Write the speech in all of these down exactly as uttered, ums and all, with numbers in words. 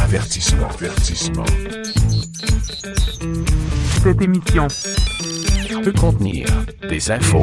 Avertissement, avertissement. Cette émission peut contenir des infos.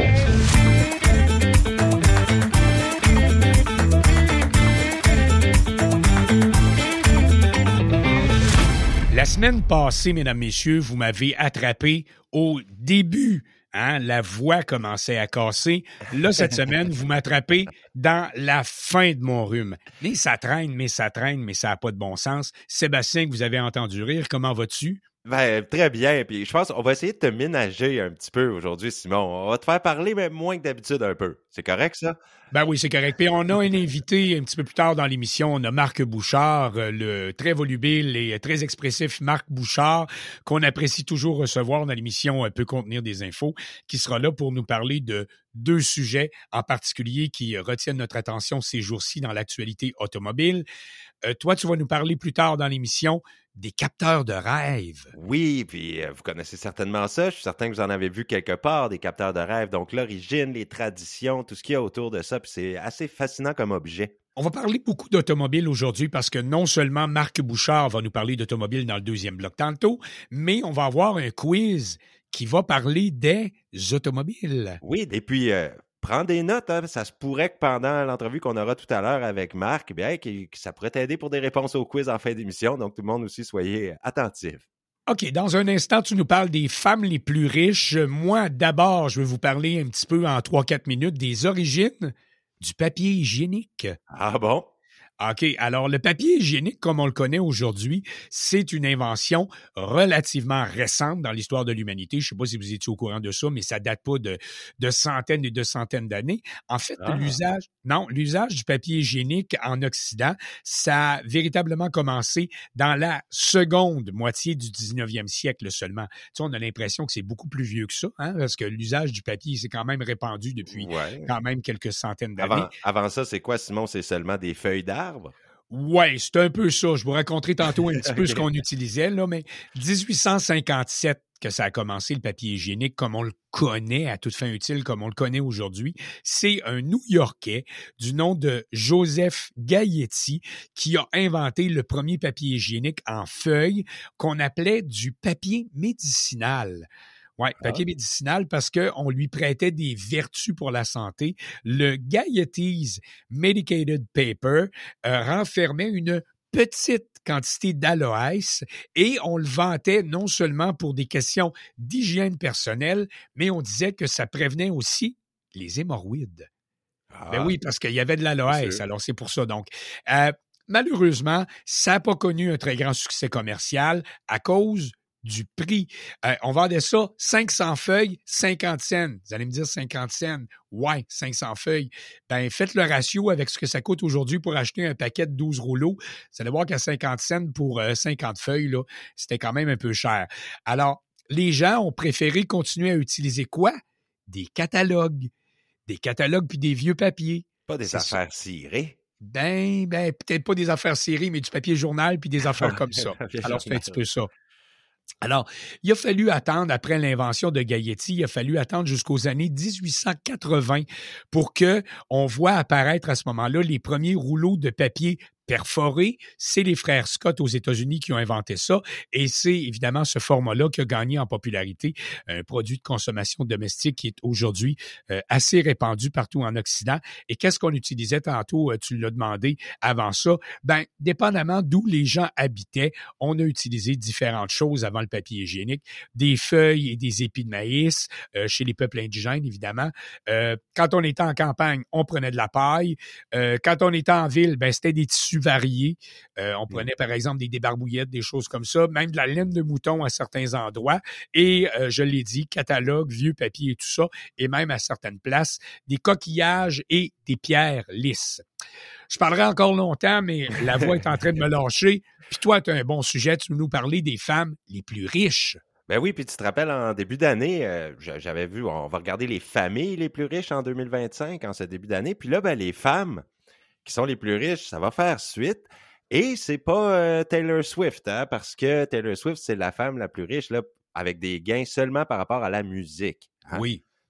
La semaine passée, mesdames, messieurs, vous m'avez attrapé au début. Hein, la voix commençait à casser. Là, cette semaine, vous m'attrapez dans la fin de mon rhume. Mais ça traîne, mais ça traîne, mais ça n'a pas de bon sens. Sébastien, que vous avez entendu rire, comment vas-tu? Ben, très bien. Puis je pense qu'on va essayer de te ménager un petit peu aujourd'hui, Simon. On va te faire parler, mais moins que d'habitude un peu. C'est correct, ça? Ben oui, c'est correct. Puis on a un invité un petit peu plus tard dans l'émission. On a Marc Bouchard, le très volubile et très expressif Marc Bouchard, qu'on apprécie toujours recevoir dans l'émission Peut contenir des infos, qui sera là pour nous parler de deux sujets en particulier qui retiennent notre attention ces jours-ci dans l'actualité automobile. Euh, toi, tu vas nous parler plus tard dans l'émission des capteurs de rêve. Oui, puis euh, vous connaissez certainement ça. Je suis certain que vous en avez vu quelque part, des capteurs de rêve. Donc, l'origine, les traditions, tout ce qu'il y a autour de ça. Puis c'est assez fascinant comme objet. On va parler beaucoup d'automobile aujourd'hui parce que non seulement Marc Bouchard va nous parler d'automobile dans le deuxième bloc tantôt, mais on va avoir un quiz qui va parler des automobiles. Oui, et puis... Euh, prends des notes, hein. Ça se pourrait que pendant l'entrevue qu'on aura tout à l'heure avec Marc, bien, que, que ça pourrait t'aider pour des réponses au quiz en fin d'émission. Donc, tout le monde aussi, soyez attentifs. OK, dans un instant, tu nous parles des femmes les plus riches. Moi, d'abord, je vais vous parler un petit peu en trois quatre minutes des origines du papier hygiénique. Ah bon? OK, alors le papier hygiénique, comme on le connaît aujourd'hui, c'est une invention relativement récente dans l'histoire de l'humanité. Je ne sais pas si vous étiez au courant de ça, mais ça date pas de, de centaines et de centaines d'années. En fait, ah. l'usage, non, l'usage du papier hygiénique en Occident, ça a véritablement commencé dans la seconde moitié du dix-neuvième siècle seulement. Tu sais, on a l'impression que c'est beaucoup plus vieux que ça, hein, parce que l'usage du papier s'est quand même répandu depuis ouais. quand même quelques centaines d'années. Avant, avant ça, c'est quoi, Simon? C'est seulement des feuilles d'arbre? Oui, c'est un peu ça. Je vous raconterai tantôt un petit peu ce qu'on utilisait, là, mais dix-huit cent cinquante-sept que ça a commencé, le papier hygiénique, comme on le connaît, à toute fin utile, comme on le connaît aujourd'hui. C'est un New-Yorkais du nom de Joseph Gayeti qui a inventé le premier papier hygiénique en feuilles qu'on appelait du papier médicinal. Oui, papier ah. médicinal parce qu'on lui prêtait des vertus pour la santé. Le Gayeti's Medicated Paper euh, renfermait une petite quantité d'aloès et on le vantait non seulement pour des questions d'hygiène personnelle, mais on disait que ça prévenait aussi les hémorroïdes. Ah. Ben oui, parce qu'il y avait de l'aloès, alors c'est pour ça. Donc, euh, malheureusement, ça n'a pas connu un très grand succès commercial à cause du prix. Euh, on vendait ça cinq cents feuilles, cinquante cents. Vous allez me dire cinquante cents. Ouais, cinq cents feuilles. Ben, faites le ratio avec ce que ça coûte aujourd'hui pour acheter un paquet de douze rouleaux. Vous allez voir qu'à cinquante cents pour euh, cinquante feuilles, là, c'était quand même un peu cher. Alors, les gens ont préféré continuer à utiliser quoi? Des catalogues. Des catalogues puis des vieux papiers. Pas des C'est affaires ça. cirées. Ben, ben, peut-être pas des affaires serrées, mais du papier journal puis des affaires comme ça. Alors, c'est un petit peu ça. Alors, il a fallu attendre, après l'invention de Gayeti, il a fallu attendre jusqu'aux années dix-huit cent quatre-vingts pour que on voit apparaître à ce moment-là les premiers rouleaux de papier perforé. C'est les frères Scott aux États-Unis qui ont inventé ça et c'est évidemment ce format-là qui a gagné en popularité, un produit de consommation domestique qui est aujourd'hui euh, assez répandu partout en Occident. Et qu'est-ce qu'on utilisait tantôt, euh, tu l'as demandé avant ça? Ben, dépendamment d'où les gens habitaient, on a utilisé différentes choses avant le papier hygiénique, des feuilles et des épis de maïs, euh, chez les peuples indigènes, évidemment. Euh, quand on était en campagne, on prenait de la paille. Euh, quand on était en ville, ben, c'était des tissus variés. Euh, on prenait, par exemple, des débarbouillettes, des choses comme ça, même de la laine de mouton à certains endroits. Et, euh, je l'ai dit, catalogue, vieux papier et tout ça, et même à certaines places, des coquillages et des pierres lisses. Je parlerai encore longtemps, mais la voix est en train de me lâcher. Puis toi, tu as un bon sujet, tu veux nous parler des femmes les plus riches. Ben oui, puis tu te rappelles, en début d'année, euh, j'avais vu, on va regarder les familles les plus riches en deux mille vingt-cinq, en ce début d'année. Puis là, ben les femmes qui sont les plus riches, ça va faire suite. Et c'est pas euh, Taylor Swift, hein, parce que Taylor Swift, c'est la femme la plus riche là, avec des gains seulement par rapport à la musique. Hein? Oui.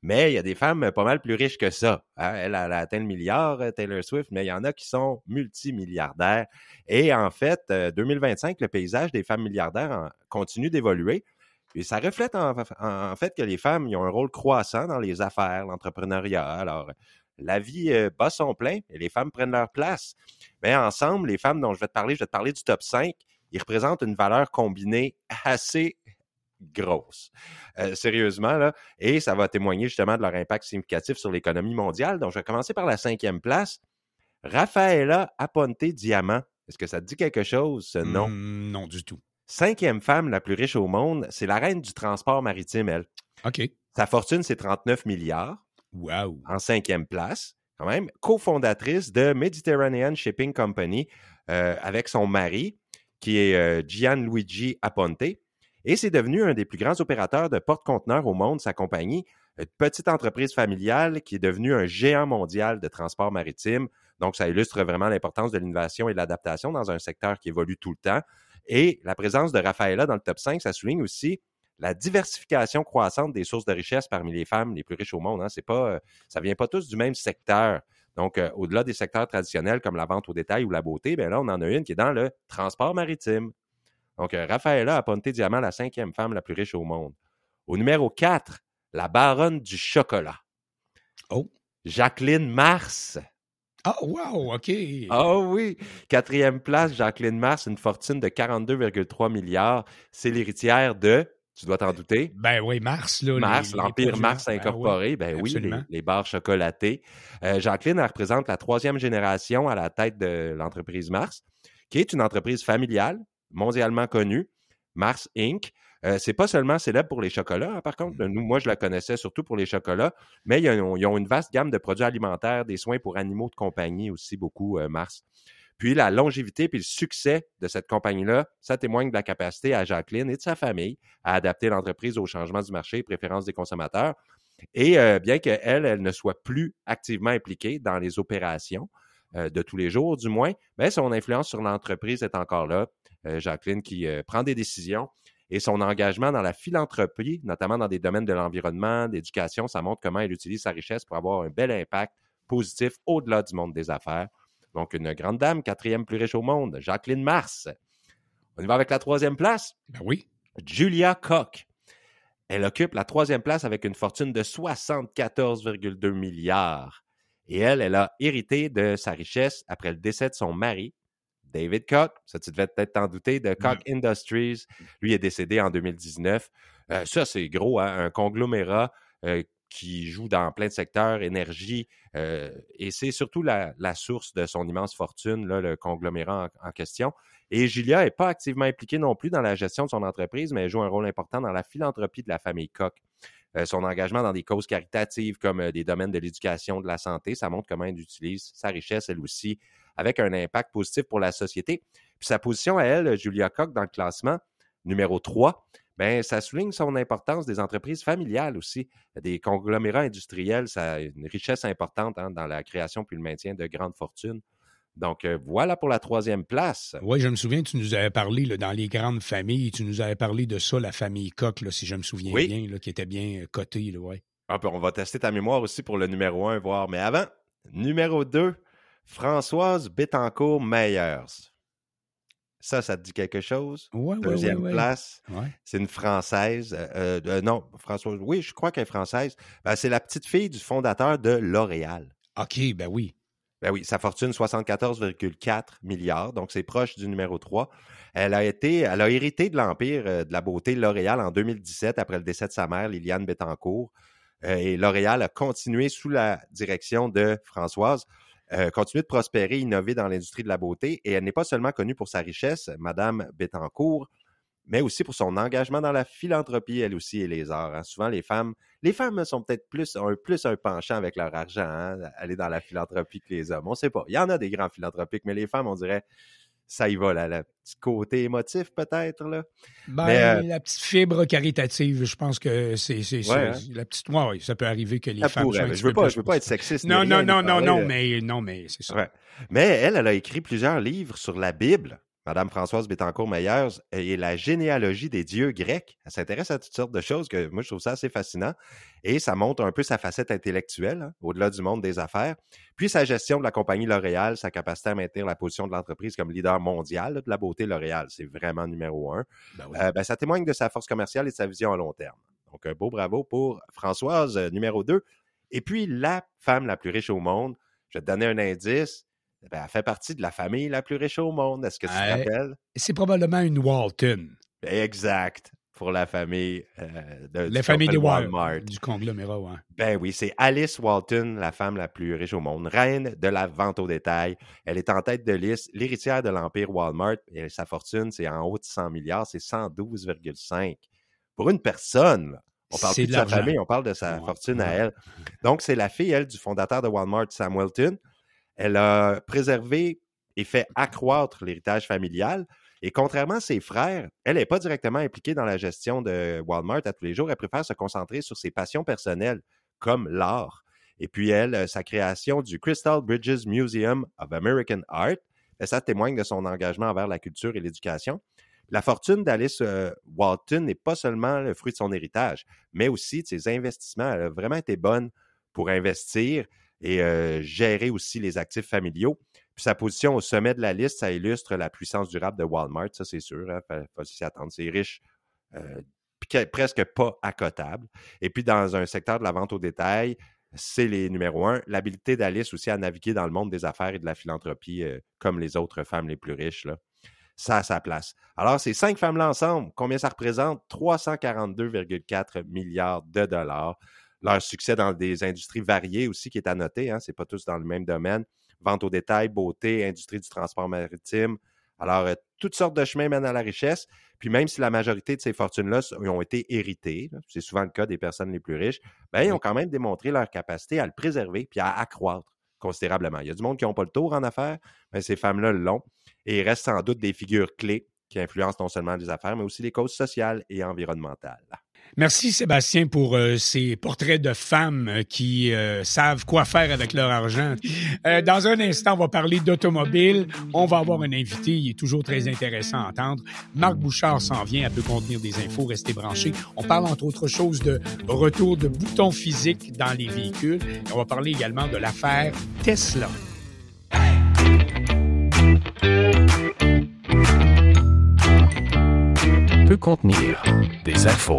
Mais il y a des femmes pas mal plus riches que ça. Hein? Elle, elle a atteint le milliard, Taylor Swift, mais il y en a qui sont multimilliardaires. Et en fait, deux mille vingt-cinq, le paysage des femmes milliardaires en, continue d'évoluer. Et ça reflète en, en, en fait que les femmes ils ont un rôle croissant dans les affaires, l'entrepreneuriat. Alors, la vie euh, bat son plein et les femmes prennent leur place. Mais ensemble, les femmes dont je vais te parler, je vais te parler du top cinq, ils représentent une valeur combinée assez grosse. Euh, sérieusement, là. Et ça va témoigner justement de leur impact significatif sur l'économie mondiale. Donc, je vais commencer par la cinquième place. Raffaella Aponte Diamant. Est-ce que ça te dit quelque chose, ce nom? Mm, non, du tout. Cinquième femme la plus riche au monde, c'est la reine du transport maritime, elle. OK. Sa fortune, c'est trente-neuf milliards. Wow. En cinquième place, quand même. Cofondatrice de Mediterranean Shipping Company euh, avec son mari, qui est euh, Gianluigi Aponte. Et c'est devenu un des plus grands opérateurs de porte-conteneurs au monde, sa compagnie. Une petite entreprise familiale qui est devenue un géant mondial de transport maritime. Donc, ça illustre vraiment l'importance de l'innovation et de l'adaptation dans un secteur qui évolue tout le temps. Et la présence de Raffaella dans le top cinq, ça souligne aussi la diversification croissante des sources de richesse parmi les femmes les plus riches au monde. Hein. C'est pas, ça vient pas tous du même secteur. Donc, euh, au-delà des secteurs traditionnels comme la vente au détail ou la beauté, bien là, on en a une qui est dans le transport maritime. Donc, euh, Raffaella Aponte Diamant, la cinquième femme la plus riche au monde. Au numéro quatre, la baronne du chocolat. Oh. Jacqueline Mars. Ah, oh, wow, OK. Ah oh, oui. Quatrième place, Jacqueline Mars, une fortune de quarante-deux virgule trois milliards. C'est l'héritière de, tu dois t'en douter. Ben oui, Mars. Là, Mars, les, l'Empire les Mars incorporé. Ben oui, ben oui les, les barres chocolatées. Euh, Jacqueline, elle représente la troisième génération à la tête de l'entreprise Mars, qui est une entreprise familiale, mondialement connue, Mars Incorporated. Euh, c'est pas seulement célèbre pour les chocolats, hein, par contre. Nous, moi, je la connaissais surtout pour les chocolats, mais ils ont, ils ont une vaste gamme de produits alimentaires, des soins pour animaux de compagnie aussi, beaucoup, euh, Mars. Puis la longévité puis le succès de cette compagnie-là, ça témoigne de la capacité à Jacqueline et de sa famille à adapter l'entreprise aux changements du marché et préférences des consommateurs. Et euh, bien qu'elle, elle ne soit plus activement impliquée dans les opérations euh, de tous les jours, du moins, bien, son influence sur l'entreprise est encore là. Euh, Jacqueline qui euh, prend des décisions. Et son engagement dans la philanthropie, notamment dans des domaines de l'environnement, d'éducation, ça montre comment elle utilise sa richesse pour avoir un bel impact positif au-delà du monde des affaires. Donc, une grande dame, quatrième plus riche au monde, Jacqueline Mars. On y va avec la troisième place? Ben oui. Julia Koch. Elle occupe la troisième place avec une fortune de soixante-quatorze virgule deux milliards. Et elle, elle a hérité de sa richesse après le décès de son mari, David Koch, ça tu devais peut-être t'en douter, de Koch ouais. Industries. Lui est décédé en deux mille dix-neuf. Euh, ça, c'est gros, hein? Un conglomérat euh, qui joue dans plein de secteurs, énergie, euh, et c'est surtout la, la source de son immense fortune, là, le conglomérat en, en question. Et Julia n'est pas activement impliquée non plus dans la gestion de son entreprise, mais elle joue un rôle important dans la philanthropie de la famille Koch. Euh, son engagement dans des causes caritatives comme euh, des domaines de l'éducation, de la santé, ça montre comment elle utilise sa richesse, elle aussi, avec un impact positif pour la société. Puis sa position à elle, Julia Koch, dans le classement numéro trois, bien, ça souligne son importance des entreprises familiales aussi, des conglomérats industriels, ça a une richesse importante hein, dans la création puis le maintien de grandes fortunes. Donc, euh, voilà pour la troisième place. Oui, je me souviens, tu nous avais parlé là, dans les grandes familles, tu nous avais parlé de ça, la famille Koch, là, si je me souviens oui. bien, là, qui était bien cotée. Là, ouais. Ah, puis on va tester ta mémoire aussi pour le numéro un, voir. Mais avant, numéro deux, Françoise Bettencourt-Meyers. Ça, ça te dit quelque chose? Oui, oui, Deuxième ouais, ouais. place, ouais. c'est une Française. Euh, euh, non, Françoise, oui, je crois qu'elle est française. Ben, c'est la petite fille du fondateur de L'Oréal. OK, ben oui. Ben oui, sa fortune, soixante-quatorze virgule quatre milliards, donc c'est proche du numéro trois. Elle a été, elle a hérité de l'empire de la beauté L'Oréal en deux mille dix-sept, après le décès de sa mère, Liliane Bettencourt. Euh, et L'Oréal a continué sous la direction de Françoise, euh, continué de prospérer, innover dans l'industrie de la beauté. Et elle n'est pas seulement connue pour sa richesse, Madame Bettencourt, mais aussi pour son engagement dans la philanthropie, elle aussi, et les arts. Hein. Souvent, les femmes, les femmes sont peut-être plus un, plus un penchant avec leur argent, hein, aller dans la philanthropie que les hommes. On ne sait pas. Il y en a des grands philanthropiques, mais les femmes, on dirait, ça y va, là, le petit côté émotif, peut-être, là. Ben, mais, euh, la petite fibre caritative, je pense que c'est, c'est, c'est ouais, hein? la petite, ouais, ouais, ça peut arriver que les ça femmes pourrait, soient un je petit veux peu pas, plus je veux pas être sexiste. Non, non, rien, non, non, non, de... mais, non, mais c'est ça. Ouais. Mais elle, elle a écrit plusieurs livres sur la Bible. Madame Françoise Bettencourt-Meyers, et la généalogie des dieux grecs. Elle s'intéresse à toutes sortes de choses que moi, je trouve ça assez fascinant. Et ça montre un peu sa facette intellectuelle, hein, au-delà du monde des affaires. Puis sa gestion de la compagnie L'Oréal, sa capacité à maintenir la position de l'entreprise comme leader mondial là, de la beauté L'Oréal. C'est vraiment numéro un. Ben oui. euh, ben, ça témoigne de sa force commerciale et de sa vision à long terme. Donc, un beau bravo pour Françoise, euh, numéro deux. Et puis, la femme la plus riche au monde, je vais te donner un indice. Ben, elle fait partie de la famille la plus riche au monde. Est-ce que tu te euh, rappelles? C'est probablement une Walton. Exact. Pour la famille euh, de la famille des Walmart. Du conglomérat, ouais. Ben oui, c'est Alice Walton, la femme la plus riche au monde, reine de la vente au détail. Elle est en tête de liste, l'héritière de l'empire Walmart. Et sa fortune, c'est en haut de cent milliards, c'est cent douze virgule cinq. Pour une personne, là. On parle plus de, de sa famille, on parle de sa ouais, fortune ouais. à elle. Donc, c'est la fille, elle, du fondateur de Walmart, Sam Walton. Elle a préservé et fait accroître l'héritage familial. Et contrairement à ses frères, elle n'est pas directement impliquée dans la gestion de Walmart à tous les jours. Elle préfère se concentrer sur ses passions personnelles, comme l'art. Et puis, elle, sa création du Crystal Bridges Museum of American Art, ça témoigne de son engagement envers la culture et l'éducation. La fortune d'Alice euh, Walton n'est pas seulement le fruit de son héritage, mais aussi de ses investissements. Elle a vraiment été bonne pour investir et euh, gérer aussi les actifs familiaux. Puis sa position au sommet de la liste, ça illustre la puissance durable de Walmart, ça c'est sûr, il hein, faut s'y attendre. C'est riche, euh, presque pas accotable. Et puis dans un secteur de la vente au détail, c'est les numéros un. L'habilité d'Alice aussi à naviguer dans le monde des affaires et de la philanthropie, euh, comme les autres femmes les plus riches, là. Ça a sa place. Alors, ces cinq femmes-là ensemble, combien ça représente? trois cent quarante-deux virgule quatre milliards de dollars. Leur succès dans des industries variées aussi qui est à noter, hein, c'est pas tous dans le même domaine. Vente au détail, beauté, industrie du transport maritime. Alors, euh, toutes sortes de chemins mènent à la richesse. Puis même si la majorité de ces fortunes-là ont été héritées, là, c'est souvent le cas des personnes les plus riches, ben, ils ont quand même démontré leur capacité à le préserver puis à accroître considérablement. Il y a du monde qui n'ont pas le tour en affaires, mais ces femmes-là l'ont. Et il reste sans doute des figures clés qui influencent non seulement les affaires, mais aussi les causes sociales et environnementales. Merci Sébastien pour euh, ces portraits de femmes qui euh, savent quoi faire avec leur argent. Euh, dans un instant, on va parler d'automobile. On va avoir un invité, il est toujours très intéressant à entendre. Marc Bouchard s'en vient, elle peut contenir des infos, restez branchés. On parle entre autres choses de retour de boutons physiques dans les véhicules. Et on va parler également de l'affaire Tesla. Peut contenir des infos.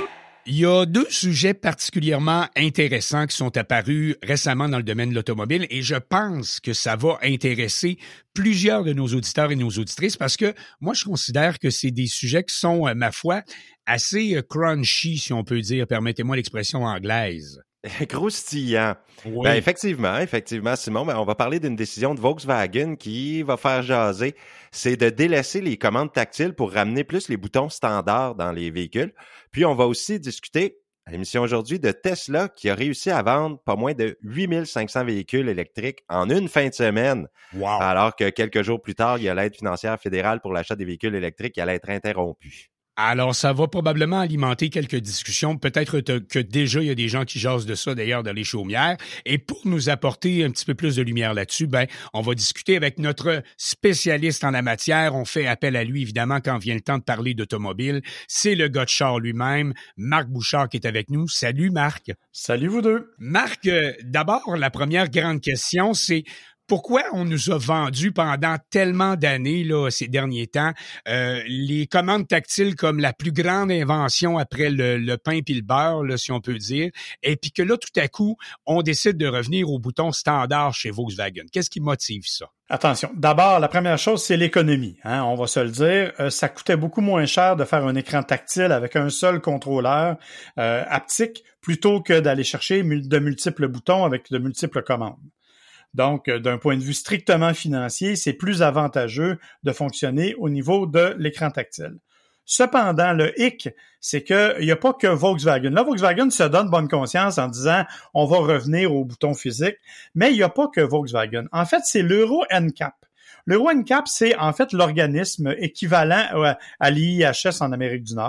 Il y a deux sujets particulièrement intéressants qui sont apparus récemment dans le domaine de l'automobile et je pense que ça va intéresser plusieurs de nos auditeurs et nos auditrices parce que moi, je considère que c'est des sujets qui sont, ma foi, assez crunchy, si on peut dire, permettez-moi l'expression anglaise. Croustillant. Oui. Ben, effectivement, effectivement, Simon, ben, on va parler d'une décision de Volkswagen qui va faire jaser. C'est de délaisser les commandes tactiles pour ramener plus les boutons standards dans les véhicules. Puis, on va aussi discuter à l'émission aujourd'hui de Tesla qui a réussi à vendre pas moins de huit mille cinq cents véhicules électriques en une fin de semaine. Wow. Alors que quelques jours plus tard, il y a l'aide financière fédérale pour l'achat des véhicules électriques qui allait être interrompue. Alors, ça va probablement alimenter quelques discussions. Peut-être que déjà, il y a des gens qui jasent de ça, d'ailleurs, dans les chaumières. Et pour nous apporter un petit peu plus de lumière là-dessus, ben, on va discuter avec notre spécialiste en la matière. On fait appel à lui, évidemment, quand vient le temps de parler d'automobile. C'est le gars de char lui-même, Marc Bouchard, qui est avec nous. Salut, Marc. Salut, vous deux. Marc, euh, d'abord, la première grande question, c'est... Pourquoi on nous a vendu pendant tellement d'années, là, ces derniers temps, euh, les commandes tactiles comme la plus grande invention après le, le pain puis le beurre, là, si on peut dire, et puis que là, tout à coup, on décide de revenir au bouton standard chez Volkswagen. Qu'est-ce qui motive ça? Attention. D'abord, la première chose, c'est l'économie. Hein, on va se le dire. Euh, ça coûtait beaucoup moins cher de faire un écran tactile avec un seul contrôleur euh, haptique plutôt que d'aller chercher de multiples boutons avec de multiples commandes. Donc, d'un point de vue strictement financier, c'est plus avantageux de fonctionner au niveau de l'écran tactile. Cependant, le hic, c'est qu'il n'y a pas que Volkswagen. Là, Volkswagen se donne bonne conscience en disant « on va revener au bouton physique », mais il n'y a pas que Volkswagen. En fait, c'est l'Euro N C A P. L'Euro N C A P, c'est en fait l'organisme équivalent à l'I I H S en Amérique du Nord.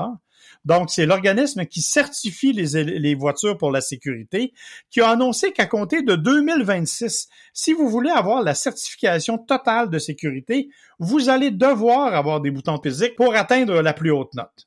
Donc, c'est l'organisme qui certifie les, les voitures pour la sécurité, qui a annoncé qu'à compter de deux mille vingt-six, si vous voulez avoir la certification totale de sécurité, vous allez devoir avoir des boutons physiques pour atteindre la plus haute note.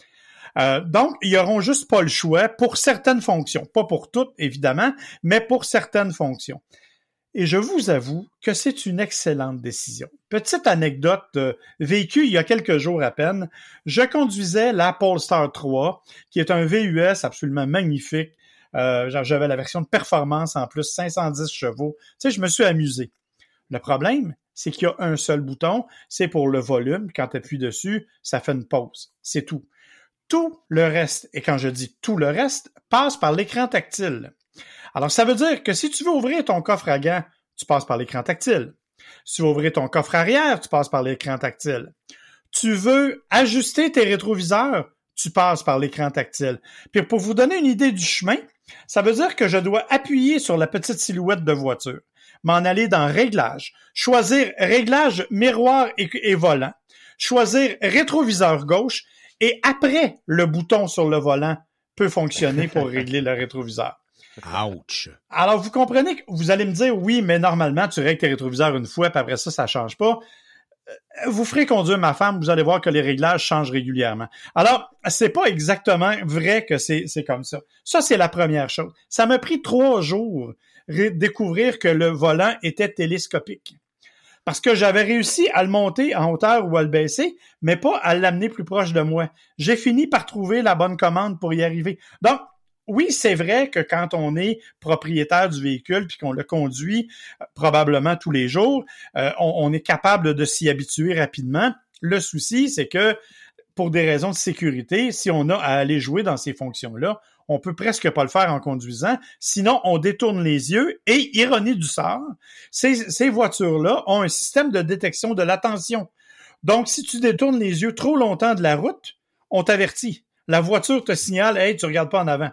Euh, donc, ils n'auront juste pas le choix pour certaines fonctions. Pas pour toutes, évidemment, mais pour certaines fonctions. Et je vous avoue que c'est une excellente décision. Petite anecdote euh, vécue il y a quelques jours à peine, je conduisais la Polestar trois, qui est un V U S absolument magnifique. Euh, j'avais la version de performance en plus, cinq cent dix chevaux. Tu sais, je me suis amusé. Le problème, c'est qu'il y a un seul bouton, c'est pour le volume. Quand tu appuies dessus, ça fait une pause. C'est tout. Tout le reste, et quand je dis tout le reste, passe par l'écran tactile. Alors, ça veut dire que si tu veux ouvrir ton coffre à gants, tu passes par l'écran tactile. Si tu veux ouvrir ton coffre arrière, tu passes par l'écran tactile. Tu veux ajuster tes rétroviseurs, tu passes par l'écran tactile. Puis pour vous donner une idée du chemin, ça veut dire que je dois appuyer sur la petite silhouette de voiture, m'en aller dans Réglages, choisir Réglage, miroir et, et volant, choisir rétroviseur gauche, et après, le bouton sur le volant peut fonctionner pour régler le rétroviseur. Ouch! Alors, vous comprenez que vous allez me dire, oui, mais normalement, tu règles tes rétroviseurs une fois, puis après ça, ça change pas. Vous ferez conduire ma femme, vous allez voir que les réglages changent régulièrement. Alors, c'est pas exactement vrai que c'est, c'est comme ça. Ça, c'est la première chose. Ça m'a pris trois jours de découvrir que le volant était télescopique. Parce que j'avais réussi à le monter en hauteur ou à le baisser, mais pas à l'amener plus proche de moi. J'ai fini par trouver la bonne commande pour y arriver. Donc, oui, c'est vrai que quand on est propriétaire du véhicule puis qu'on le conduit euh, probablement tous les jours, euh, on, on est capable de s'y habituer rapidement. Le souci, c'est que pour des raisons de sécurité, si on a à aller jouer dans ces fonctions-là, on peut presque pas le faire en conduisant, sinon on détourne les yeux et, ironie du sort, ces, ces voitures-là ont un système de détection de l'attention. Donc, si tu détournes les yeux trop longtemps de la route, on t'avertit. La voiture te signale « Hey, tu regardes pas en avant ».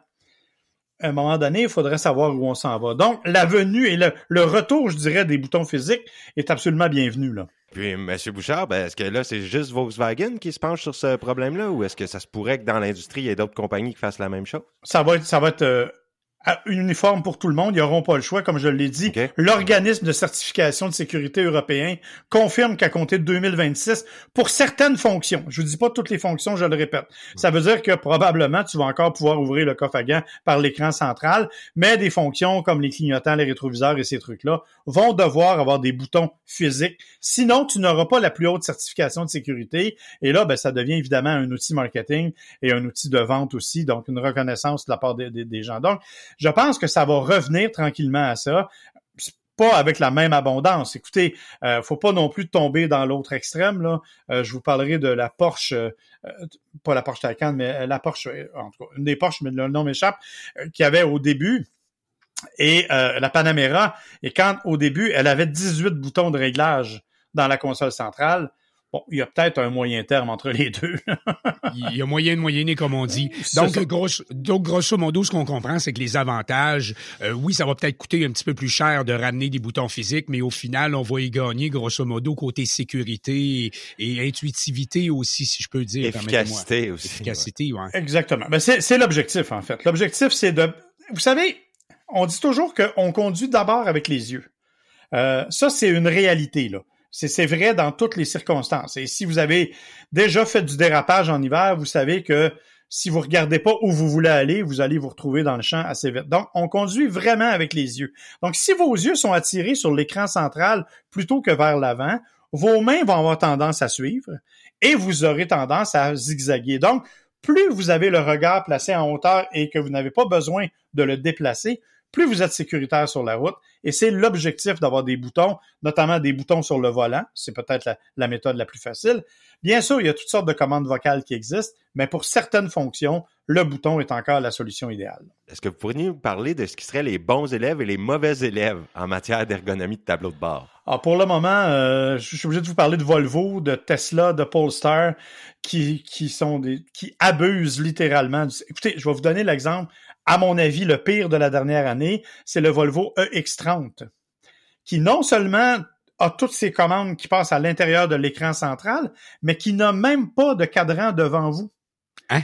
À un moment donné, il faudrait savoir où on s'en va. Donc, la venue et le, le retour, je dirais, des boutons physiques est absolument bienvenu, là. Puis, M. Bouchard, ben, est-ce que là, c'est juste Volkswagen qui se penche sur ce problème-là ou est-ce que ça se pourrait que dans l'industrie, il y ait d'autres compagnies qui fassent la même chose? Ça va être, ça va être euh, uniforme pour tout le monde. Ils n'auront pas le choix, comme je l'ai dit. Okay. L'organisme de certification de sécurité européen confirme qu'à compter de deux mille vingt-six, pour certaines fonctions, je ne dis pas toutes les fonctions, je le répète, ça veut dire que probablement tu vas encore pouvoir ouvrir le coffre à gants par l'écran central, mais des fonctions comme les clignotants, les rétroviseurs et ces trucs-là vont devoir avoir des boutons physiques. Sinon, tu n'auras pas la plus haute certification de sécurité. Et là, ben, ça devient évidemment un outil marketing et un outil de vente aussi, donc une reconnaissance de la part des, des, des gens. Donc, je pense que ça va revenir tranquillement à ça. Pas avec la même abondance. Écoutez, euh, faut pas non plus tomber dans l'autre extrême, là. Euh, je vous parlerai de la Porsche, euh, pas la Porsche Taycan, mais la Porsche, en tout cas, une des Porsche, mais le nom m'échappe, euh, qu'il y avait au début. Et euh, la Panamera, et quand au début, elle avait dix-huit boutons de réglage dans la console centrale, bon, il y a peut-être un moyen terme entre les deux. Il y a moyen de moyenner, comme on dit. Donc, grosso, donc, grosso modo, ce qu'on comprend, c'est que les avantages, euh, oui, ça va peut-être coûter un petit peu plus cher de ramener des boutons physiques, mais au final, on va y gagner, grosso modo, côté sécurité et, et intuitivité aussi, si je peux dire. Efficacité aussi. Efficacité, ouais. Exactement. Ben, c'est, c'est l'objectif, en fait. L'objectif, c'est de... Vous savez, on dit toujours qu'on conduit d'abord avec les yeux. Euh, ça, c'est une réalité, là. C'est, c'est vrai dans toutes les circonstances. Et si vous avez déjà fait du dérapage en hiver, vous savez que si vous regardez pas où vous voulez aller, vous allez vous retrouver dans le champ assez vite. Donc, on conduit vraiment avec les yeux. Donc, si vos yeux sont attirés sur l'écran central plutôt que vers l'avant, vos mains vont avoir tendance à suivre et vous aurez tendance à zigzaguer. Donc, plus vous avez le regard placé en hauteur et que vous n'avez pas besoin de le déplacer, plus vous êtes sécuritaire sur la route. Et c'est l'objectif d'avoir des boutons, notamment des boutons sur le volant. C'est peut-être la, la méthode la plus facile. Bien sûr, il y a toutes sortes de commandes vocales qui existent, mais pour certaines fonctions, le bouton est encore la solution idéale. Est-ce que vous pourriez nous parler de ce qui seraient les bons élèves et les mauvais élèves en matière d'ergonomie de tableau de bord? Alors pour le moment, euh, je suis obligé de vous parler de Volvo, de Tesla, de Polestar, qui, qui sont des, qui abusent littéralement. Écoutez, je vais vous donner l'exemple. À mon avis, le pire de la dernière année, c'est le Volvo E X trente, qui non seulement a toutes ses commandes qui passent à l'intérieur de l'écran central, mais qui n'a même pas de cadran devant vous. Hein?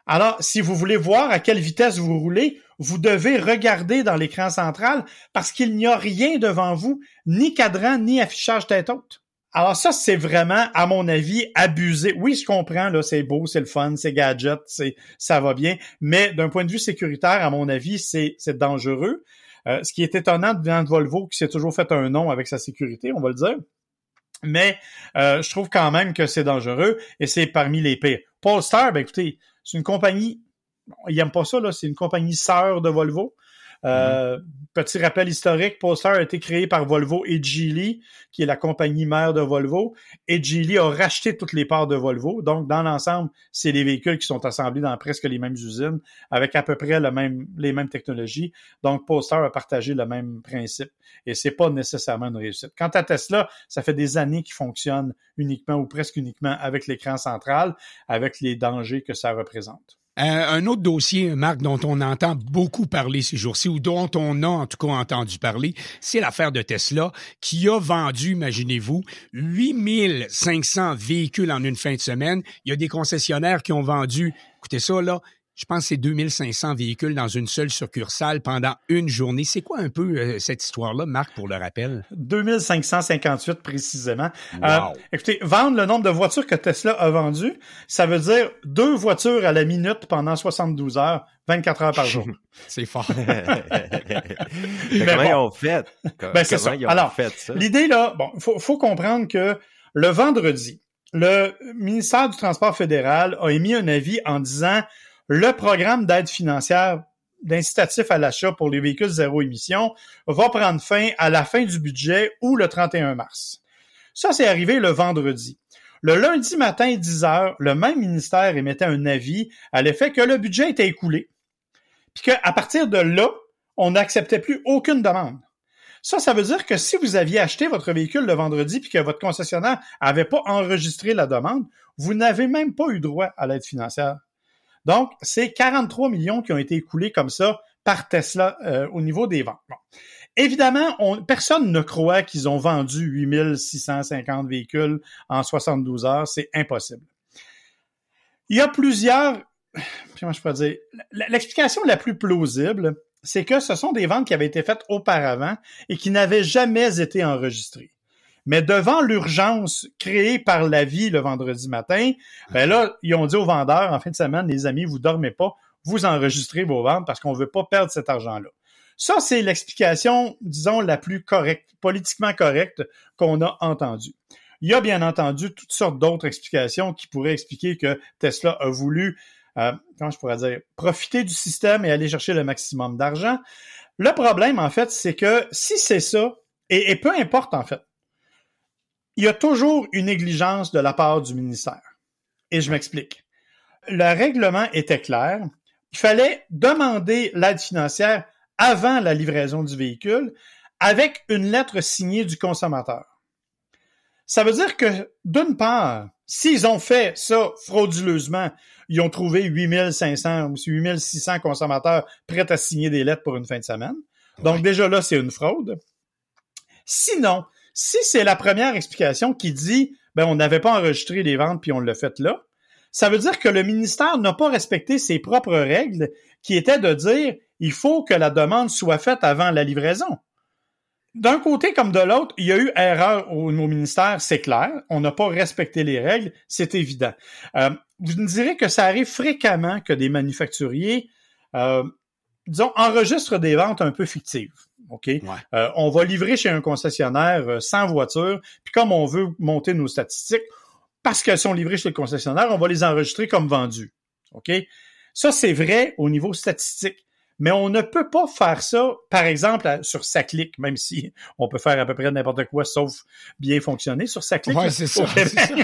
Alors, si vous voulez voir à quelle vitesse vous roulez, vous devez regarder dans l'écran central parce qu'il n'y a rien devant vous, ni cadran, ni affichage tête haute. Alors ça, c'est vraiment, à mon avis, abusé. Oui, je comprends, là, c'est beau, c'est le fun, c'est gadget, c'est, ça va bien, mais d'un point de vue sécuritaire, à mon avis, c'est, c'est dangereux. Euh, ce qui est étonnant devant Volvo, qui s'est toujours fait un nom avec sa sécurité, on va le dire. Mais euh, je trouve quand même que c'est dangereux et c'est parmi les pires. Polestar, ben écoutez, c'est une compagnie, ils n'aiment pas ça, là, c'est une compagnie sœur de Volvo. Euh, mm-hmm. Petit rappel historique, Polestar a été créé par Volvo et Geely, qui est la compagnie mère de Volvo, et Geely a racheté toutes les parts de Volvo. Donc, dans l'ensemble, c'est des véhicules qui sont assemblés dans presque les mêmes usines, avec à peu près le même, les mêmes technologies. Donc, Polestar a partagé le même principe, et c'est pas nécessairement une réussite. Quant à Tesla, ça fait des années qu'il fonctionne uniquement ou presque uniquement avec l'écran central, avec les dangers que ça représente. Euh, un autre dossier, Marc, dont on entend beaucoup parler ces jours-ci, ou dont on a en tout cas entendu parler, c'est l'affaire de Tesla, qui a vendu, imaginez-vous, huit mille cinq cents véhicules en une fin de semaine. Il y a des concessionnaires qui ont vendu, écoutez ça là, je pense que c'est deux mille cinq cents véhicules dans une seule succursale pendant une journée. C'est quoi un peu euh, cette histoire-là, Marc, pour le rappel? deux mille cinq cent cinquante-huit précisément. Wow. Euh, écoutez, vendre le nombre de voitures que Tesla a vendues, ça veut dire deux voitures à la minute pendant soixante-douze heures, vingt-quatre heures par jour. C'est fort. Mais comment bon, ils ont fait? Comment ben, c'est ça. Ils ont Alors, fait ça? L'idée là, bon, faut, faut comprendre que le vendredi, le ministère du Transport fédéral a émis un avis en disant le programme d'aide financière d'incitatif à l'achat pour les véhicules zéro émission va prendre fin à la fin du budget ou le trente et un mars. Ça, c'est arrivé le vendredi. Le lundi matin, dix heures, le même ministère émettait un avis à l'effet que le budget était écoulé, puis qu'à partir de là, on n'acceptait plus aucune demande. Ça, ça veut dire que si vous aviez acheté votre véhicule le vendredi puis que votre concessionnaire n'avait pas enregistré la demande, vous n'avez même pas eu droit à l'aide financière. Donc, c'est quarante-trois millions qui ont été écoulés comme ça par Tesla euh, au niveau des ventes. Bon. Évidemment, on, personne ne croit qu'ils ont vendu huit mille six cent cinquante véhicules en soixante-douze heures. C'est impossible. Il y a plusieurs... Comment je pourrais dire? L'explication la plus plausible, c'est que ce sont des ventes qui avaient été faites auparavant et qui n'avaient jamais été enregistrées. Mais devant l'urgence créée par l'avis le vendredi matin, ben là, ils ont dit aux vendeurs, en fin de semaine, les amis, vous dormez pas, vous enregistrez vos ventes parce qu'on veut pas perdre cet argent-là. Ça, c'est l'explication, disons, la plus correcte, politiquement correcte qu'on a entendue. Il y a bien entendu toutes sortes d'autres explications qui pourraient expliquer que Tesla a voulu, euh, comment je pourrais dire, profiter du système et aller chercher le maximum d'argent. Le problème, en fait, c'est que si c'est ça, et, et peu importe, en fait, il y a toujours une négligence de la part du ministère. Et je m'explique. Le règlement était clair. Il fallait demander l'aide financière avant la livraison du véhicule avec une lettre signée du consommateur. Ça veut dire que, d'une part, s'ils ont fait ça frauduleusement, ils ont trouvé huit mille cinq cents ou huit mille six cents consommateurs prêts à signer des lettres pour une fin de semaine. Donc, ouais. Déjà là, c'est une fraude. Sinon, si c'est la première explication qui dit ben on n'avait pas enregistré les ventes puis on l'a fait là, ça veut dire que le ministère n'a pas respecté ses propres règles qui étaient de dire il faut que la demande soit faite avant la livraison. D'un côté comme de l'autre, il y a eu erreur au, au ministère, c'est clair. On n'a pas respecté les règles, c'est évident. Euh, vous me direz que ça arrive fréquemment que des manufacturiers, euh, disons, enregistrent des ventes un peu fictives. OK? Ouais. Euh, on va livrer chez un concessionnaire euh, cent voitures, puis comme on veut monter nos statistiques, parce qu'elles sont livrées chez le concessionnaire, on va les enregistrer comme vendues. OK? Ça, c'est vrai au niveau statistique. Mais on ne peut pas faire ça, par exemple, sur SACLIC, même si on peut faire à peu près n'importe quoi, sauf bien fonctionner sur SACLIC. Oui, c'est ça. C'est ça.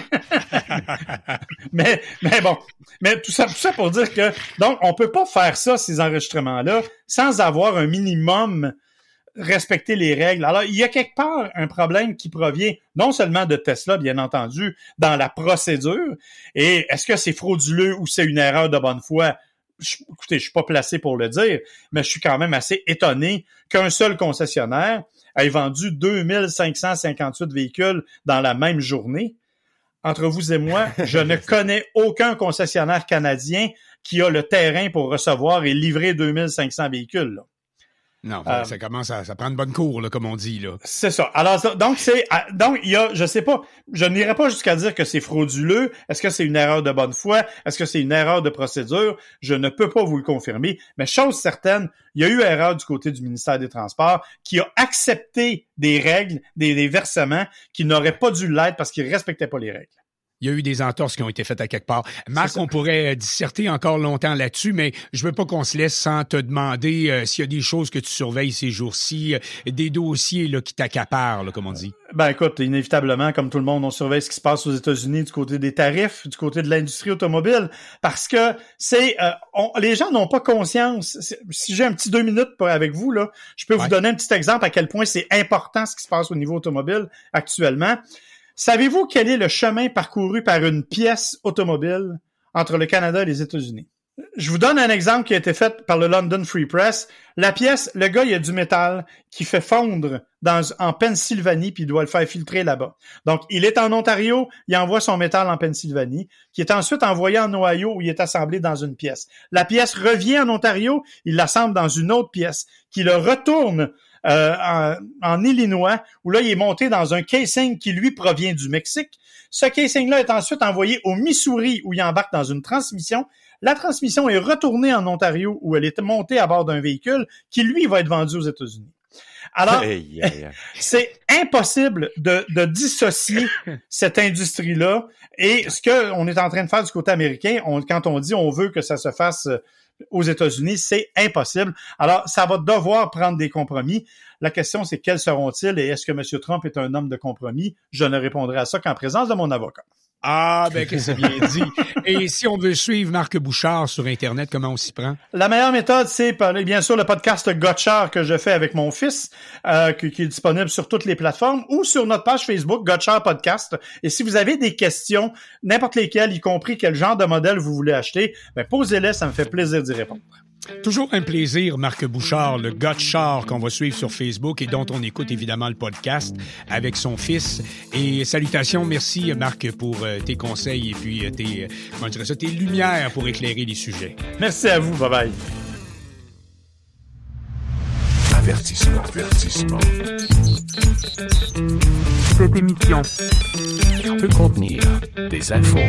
mais, mais bon, mais tout ça, tout ça pour dire que, donc, on peut pas faire ça, ces enregistrements-là, sans avoir un minimum respecter les règles. Alors, il y a quelque part un problème qui provient non seulement de Tesla, bien entendu, dans la procédure, et est-ce que c'est frauduleux ou c'est une erreur de bonne foi? Je, écoutez, je suis pas placé pour le dire, mais je suis quand même assez étonné qu'un seul concessionnaire ait vendu deux mille cinq cent cinquante-huit véhicules dans la même journée. Entre vous et moi, je ne connais aucun concessionnaire canadien qui a le terrain pour recevoir et livrer deux mille cinq cents véhicules, là. Non, ça, euh, ça commence à ça prend une bonne cour, là, comme on dit, là. C'est ça. Alors, donc, c'est, donc, il y a, je sais pas, je n'irai pas jusqu'à dire que c'est frauduleux. Est-ce que c'est une erreur de bonne foi? Est-ce que c'est une erreur de procédure? Je ne peux pas vous le confirmer. Mais chose certaine, il y a eu erreur du côté du ministère des Transports qui a accepté des règles, des, des versements qui n'auraient pas dû l'être parce qu'ils respectaient pas les règles. Il y a eu des entorses qui ont été faites à quelque part. Marc, on pourrait disserter encore longtemps là-dessus, mais je veux pas qu'on se laisse sans te demander euh, s'il y a des choses que tu surveilles ces jours-ci, euh, des dossiers là, qui t'accaparent, là, comme on dit. Ben écoute, inévitablement, comme tout le monde, on surveille ce qui se passe aux États-Unis du côté des tarifs, du côté de l'industrie automobile, parce que c'est euh, on, les gens n'ont pas conscience. Si j'ai un petit deux minutes pour, avec vous, là, je peux ouais. vous donner un petit exemple à quel point c'est important ce qui se passe au niveau automobile actuellement. Savez-vous quel est le chemin parcouru par une pièce automobile entre le Canada et les États-Unis? Je vous donne un exemple qui a été fait par le London Free Press. La pièce, le gars, il y a du métal qui fait fondre dans, en Pennsylvanie, puis il doit le faire filtrer là-bas. Donc, il est en Ontario, il envoie son métal en Pennsylvanie, qui est ensuite envoyé en Ohio, où il est assemblé dans une pièce. La pièce revient en Ontario, il l'assemble dans une autre pièce, qui le retourne Euh, en, en Illinois, où là, il est monté dans un casing qui, lui, provient du Mexique. Ce casing-là est ensuite envoyé au Missouri, où il embarque dans une transmission. La transmission est retournée en Ontario, où elle est montée à bord d'un véhicule qui, lui, va être vendu aux États-Unis. Alors, hey, hey, hey. c'est impossible de, de dissocier cette industrie-là et ce qu'on est en train de faire du côté américain. On, quand on dit on veut que ça se fasse aux États-Unis, c'est impossible. Alors, ça va devoir prendre des compromis. La question, c'est quels seront-ils et est-ce que M. Trump est un homme de compromis? Je ne répondrai à ça qu'en présence de mon avocat. Ah, ben que c'est bien dit. Et si on veut suivre Marc Bouchard sur Internet, comment on s'y prend? La meilleure méthode, c'est bien sûr le podcast Gotchard que je fais avec mon fils, euh, qui, qui est disponible sur toutes les plateformes, ou sur notre page Facebook, Gotchard Podcast. Et si vous avez des questions, n'importe lesquelles, y compris quel genre de modèle vous voulez acheter, ben posez-les, ça me fait plaisir d'y répondre. Toujours un plaisir, Marc Bouchard, le Gotchard qu'on va suivre sur Facebook et dont on écoute évidemment le podcast avec son fils. Et salutations, merci Marc pour euh, tes conseils et puis euh, tes, euh, comment dirais ça, tes lumières pour éclairer les sujets. Merci à vous, bye bye. Avertissement, avertissement. Cette émission peut contenir des infos.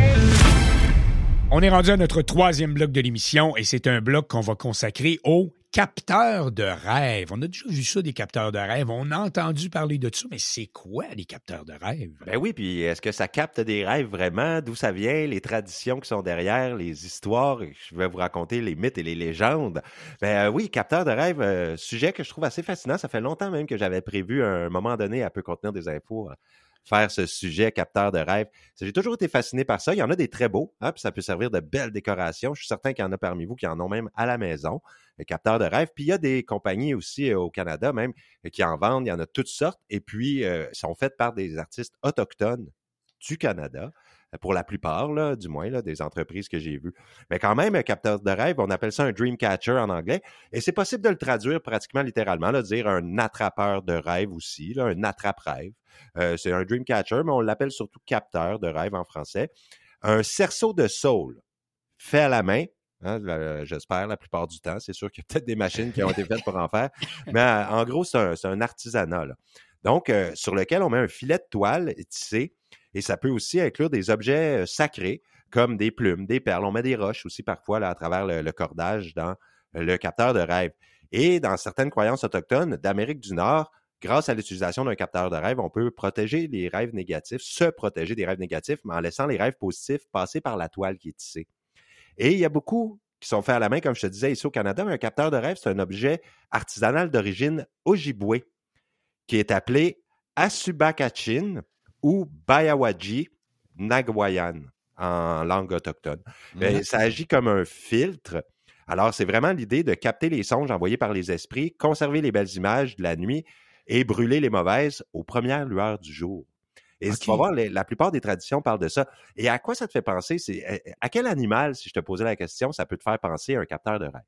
On est rendu à notre troisième bloc de l'émission et c'est un bloc qu'on va consacrer aux capteurs de rêve. On a déjà vu ça, des capteurs de rêve. On a entendu parler de ça, mais c'est quoi les capteurs de rêve? Ben oui, puis est-ce que ça capte des rêves vraiment? D'où ça vient? Les traditions qui sont derrière, les histoires? Je vais vous raconter les mythes et les légendes. Ben euh, oui, capteurs de rêve, euh, sujet que je trouve assez fascinant. Ça fait longtemps même que j'avais prévu à un moment donné à Peut contenir des infos. Euh, faire ce sujet capteur de rêve. J'ai toujours été fasciné par ça. Il y en a des très beaux, hein, puis ça peut servir de belles décorations. Je suis certain qu'il y en a parmi vous qui en ont même à la maison, les capteurs de rêve. Puis il y a des compagnies aussi euh, au Canada même euh, qui en vendent. Il y en a toutes sortes et puis euh, sont faites par des artistes autochtones du Canada. Pour la plupart, là, du moins, là, des entreprises que j'ai vues. Mais quand même, un capteur de rêve, on appelle ça un dream catcher en anglais. Et c'est possible de le traduire pratiquement littéralement, là, dire un attrapeur de rêve aussi, là, un attrape-rêve. Euh, c'est un dream catcher, mais on l'appelle surtout capteur de rêve en français. Un cerceau de saule fait à la main. Hein, là, j'espère, la plupart du temps. C'est sûr qu'il y a peut-être des machines qui ont été faites pour en faire. Mais euh, en gros, c'est un, c'est un artisanat, là. Donc, euh, sur lequel on met un filet de toile tissé. Et ça peut aussi inclure des objets sacrés, comme des plumes, des perles. On met des roches aussi parfois là, à travers le, le cordage dans le capteur de rêve. Et dans certaines croyances autochtones d'Amérique du Nord, grâce à l'utilisation d'un capteur de rêve, on peut protéger les rêves négatifs, se protéger des rêves négatifs, mais en laissant les rêves positifs passer par la toile qui est tissée. Et il y a beaucoup qui sont faits à la main, comme je te disais, ici au Canada, mais un capteur de rêve, c'est un objet artisanal d'origine Ojibwe qui est appelé Asubakachin ou Bayawaji Nagwayan en langue autochtone. Mmh. Ça agit comme un filtre. Alors, c'est vraiment l'idée de capter les songes envoyés par les esprits, conserver les belles images de la nuit et brûler les mauvaises aux premières lueurs du jour. Et okay. Tu vas voir, les, la plupart des traditions parlent de ça. Et à quoi ça te fait penser? C'est, à quel animal, si je te posais la question, ça peut te faire penser à un capteur de rêve?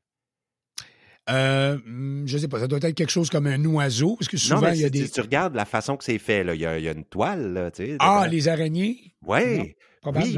Euh, je sais pas, ça doit être quelque chose comme un oiseau, parce que souvent, non, il y a des... Tu, tu regardes la façon que c'est fait, là. Il y a, il y a une toile, là, tu sais. Ah, les araignées? Ouais. Non, probablement. Oui.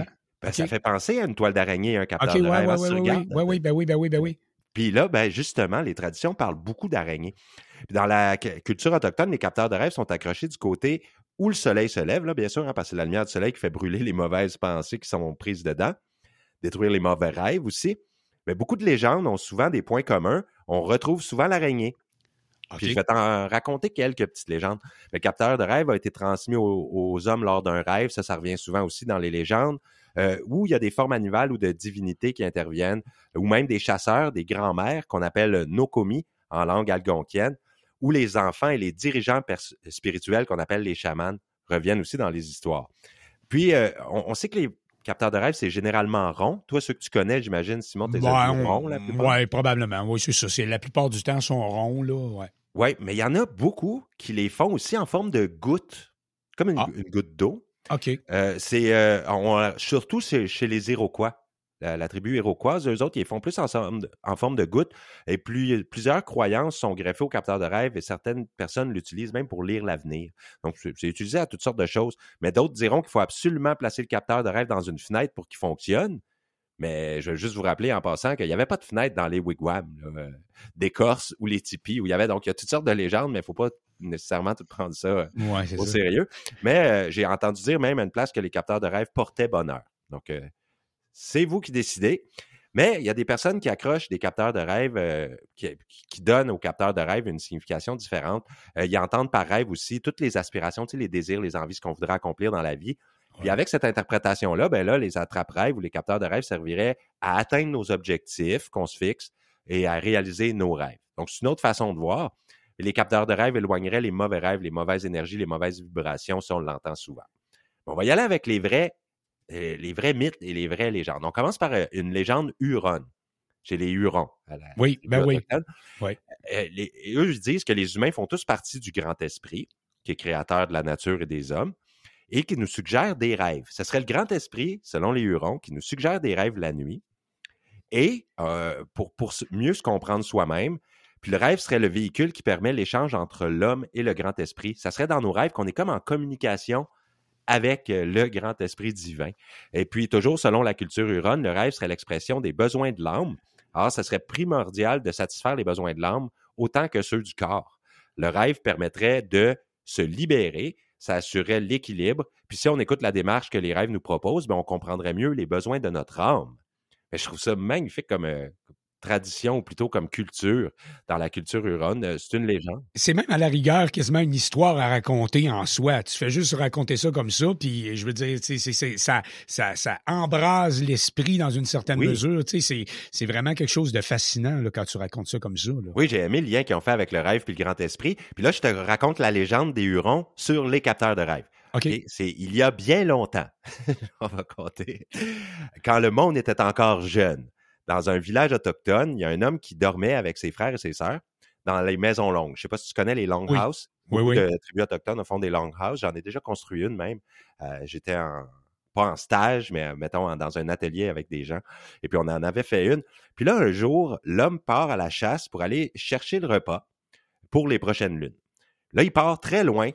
Ben, OK. Ça fait penser à une toile d'araignée, un capteur OK, de ouais, rêve. ouais, hein, si ouais, tu ouais, regardes. oui, oui, ben oui, ben oui, ben oui. Puis là, ben, justement, les traditions parlent beaucoup d'araignées. Puis dans la cu- culture autochtone, les capteurs de rêve sont accrochés du côté où le soleil se lève, là, bien sûr, hein, parce que c'est la lumière du soleil qui fait brûler les mauvaises pensées qui sont prises dedans, détruire les mauvais rêves aussi. Mais beaucoup de légendes ont souvent des points communs. On retrouve souvent l'araignée. OK. Puis je vais t'en raconter quelques petites légendes. Le capteur de rêve a été transmis aux, aux hommes lors d'un rêve. Ça, ça revient souvent aussi dans les légendes, euh, où il y a des formes animales ou de divinités qui interviennent, ou même des chasseurs, des grands-mères qu'on appelle nokomi en langue algonquienne, ou les enfants et les dirigeants pers- spirituels qu'on appelle les chamans reviennent aussi dans les histoires. Puis, euh, on, on sait que les capteurs de rêve, c'est généralement rond. Toi, ceux que tu connais, j'imagine, Simon, t'es Ouais, vu on- ronds la plupart. ouais, probablement. Oui, c'est ça. C'est, la plupart du temps, sont ronds, là. Ouais. Oui, mais il y en a beaucoup qui les font aussi en forme de gouttes, comme une, Ah. une goutte d'eau. OK. Euh, c'est euh, on- surtout c'est chez les Iroquois, la, la tribu iroquoise, eux autres, ils les font plus en, forme de- en forme de gouttes. Et plus, plusieurs croyances sont greffées au capteur de rêve et certaines personnes l'utilisent même pour lire l'avenir. Donc, c'est, c'est utilisé à toutes sortes de choses. Mais d'autres diront qu'il faut absolument placer le capteur de rêve dans une fenêtre pour qu'il fonctionne. Mais je veux juste vous rappeler en passant qu'il n'y avait pas de fenêtre dans les wigwams là, euh, d'écorce ou les tipis où il y avait. Donc, il y a toutes sortes de légendes, mais il ne faut pas nécessairement tout prendre ça euh, Ouais, c'est au ça. sérieux. Mais euh, j'ai entendu dire même à une place que les capteurs de rêve portaient bonheur. Donc, euh, c'est vous qui décidez. Mais il y a des personnes qui accrochent des capteurs de rêve, euh, qui, qui donnent aux capteurs de rêve une signification différente. Euh, ils entendent par rêve aussi toutes les aspirations, tu sais, les désirs, les envies, ce qu'on voudrait accomplir dans la vie. Puis Ouais. avec cette interprétation-là, ben là, les attrape-rêves ou les capteurs de rêve serviraient à atteindre nos objectifs qu'on se fixe et à réaliser nos rêves. Donc, c'est une autre façon de voir. Les capteurs de rêve éloigneraient les mauvais rêves, les mauvaises énergies, les mauvaises vibrations, ça, on l'entend souvent. On va y aller avec les vrais, euh, les vrais mythes et les vraies légendes. On commence par euh, une légende Huronne, chez les Hurons. À la Oui, tribu ben oui. autochtone. Oui. Euh, les, et eux, ils disent que les humains font tous partie du grand esprit, qui est créateur de la nature et des hommes, et qui nous suggère des rêves. Ce serait le grand esprit, selon les Hurons, qui nous suggère des rêves la nuit, et euh, pour, pour mieux se comprendre soi-même. Puis le rêve serait le véhicule qui permet l'échange entre l'homme et le grand esprit. Ça serait dans nos rêves qu'on est comme en communication avec le grand esprit divin. Et puis, toujours selon la culture huronne, le rêve serait l'expression des besoins de l'âme. Alors, ça serait primordial de satisfaire les besoins de l'âme autant que ceux du corps. Le rêve permettrait de se libérer, ça assurerait l'équilibre. Puis si on écoute la démarche que les rêves nous proposent, bien, on comprendrait mieux les besoins de notre âme. Mais je trouve ça magnifique comme euh, tradition, ou plutôt comme culture, dans la culture huronne. C'est une légende. C'est même à la rigueur quasiment une histoire à raconter en soi. Tu fais juste raconter ça comme ça, puis je veux dire, c'est, c'est, c'est, ça, ça, ça embrase l'esprit dans une certaine Oui. mesure. Tu sais, c'est, c'est vraiment quelque chose de fascinant là, quand tu racontes ça comme ça. Là. Oui, j'ai aimé le lien qu'ils ont fait avec le rêve puis le grand esprit. Puis là, je te raconte la légende des Hurons sur les capteurs de rêve. OK. Okay? C'est il y a bien longtemps, on va compter, quand le monde était encore jeune. Dans un village autochtone, il y a un homme qui dormait avec ses frères et ses sœurs dans les maisons longues. Je ne sais pas si tu connais les longhouses. Oui, Beaucoup oui. de tribus autochtones font des longhouses. J'en ai déjà construit une même. Euh, j'étais en, pas en stage, mais mettons en- dans un atelier avec des gens. Et puis on en avait fait une. Puis là, un jour, l'homme part à la chasse pour aller chercher le repas pour les prochaines lunes. Là, il part très loin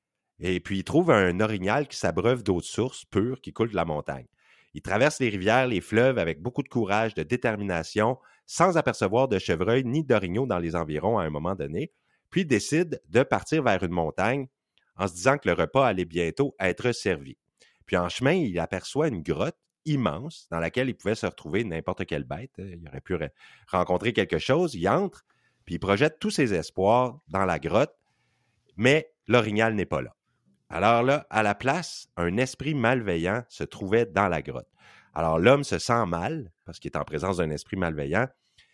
et puis il trouve un orignal qui s'abreuve d'eau de source pure qui coule de la montagne. Il traverse les rivières, les fleuves avec beaucoup de courage, de détermination, sans apercevoir de chevreuil ni d'orignaux dans les environs à un moment donné, puis il décide de partir vers une montagne en se disant que le repas allait bientôt être servi. Puis en chemin, il aperçoit une grotte immense dans laquelle il pouvait se retrouver n'importe quelle bête. Il aurait pu re- rencontrer quelque chose. Il entre, puis il projette tous ses espoirs dans la grotte, mais l'orignal n'est pas là. Alors là, à la place, un esprit malveillant se trouvait dans la grotte. Alors l'homme se sent mal, parce qu'il est en présence d'un esprit malveillant.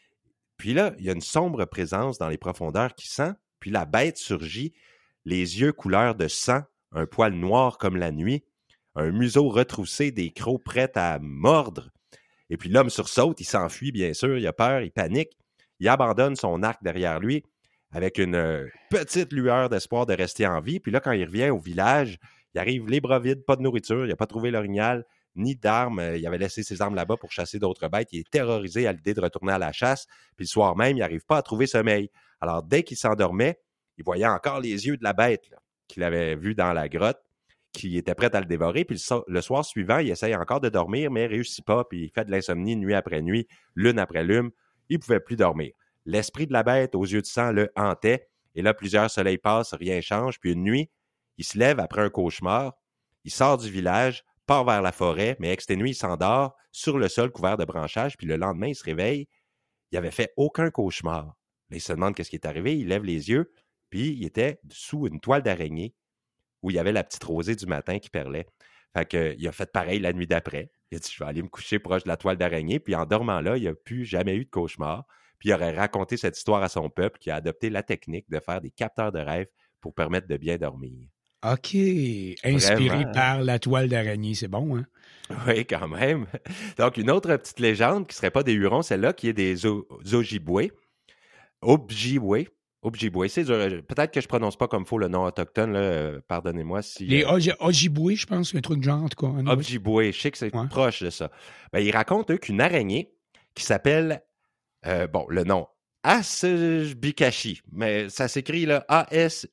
Puis là, il y a une sombre présence dans les profondeurs qui sent, puis la bête surgit, les yeux couleur de sang, un poil noir comme la nuit, un museau retroussé, des crocs prêts à mordre. Et puis l'homme sursaute, il s'enfuit bien sûr, il a peur, il panique, il abandonne son arc derrière lui, avec une euh, petite lueur d'espoir de rester en vie. Puis là, quand il revient au village, il arrive les bras vides, pas de nourriture, il n'a pas trouvé l'orignal, ni d'armes. Euh, il avait laissé ses armes là-bas pour chasser d'autres bêtes. Il est terrorisé à l'idée de retourner à la chasse. Puis le soir même, il n'arrive pas à trouver sommeil. Alors, dès qu'il s'endormait, il voyait encore les yeux de la bête là, qu'il avait vue dans la grotte. qui était prête à le dévorer, puis le, so- le soir suivant, il essaye encore de dormir, mais il réussit pas, puis il fait de l'insomnie nuit après nuit, lune après lune, il pouvait plus dormir. L'esprit de la bête, aux yeux de sang, le hantait, et là, plusieurs soleils passent, rien change, puis une nuit, il se lève après un cauchemar, il sort du village, part vers la forêt, mais exténué, il s'endort sur le sol couvert de branchages, puis le lendemain, il se réveille, il avait fait aucun cauchemar. Là, il se demande qu'est-ce qui est arrivé, il lève les yeux, puis il était sous une toile d'araignée où il y avait la petite rosée du matin qui perlait. Fait que, il a fait pareil la nuit d'après. Il a dit, je vais aller me coucher proche de la toile d'araignée, puis en dormant là, il n'a plus jamais eu de cauchemar. Puis il aurait raconté cette histoire à son peuple qui a adopté la technique de faire des capteurs de rêve pour permettre de bien dormir. OK. Inspiré Vraiment. par la toile d'araignée, c'est bon, hein? Oui, quand même. Donc, une autre petite légende qui ne serait pas des Hurons, celle-là, qui est des O- Ojibwe. Ojibwe. Ojibwe. C'est dur. Peut-être que je ne prononce pas comme il faut le nom autochtone, là. Euh, pardonnez-moi si... Les euh, Oji- Ojibwe, je pense, un truc de genre, en tout cas. hein, oui. Ojibwe, je sais que c'est Ouais. proche de ça. Ben, ils racontent, eux, qu'une araignée qui s'appelle, euh, bon, le nom, Asibikashi, mais ça s'écrit, là, A S...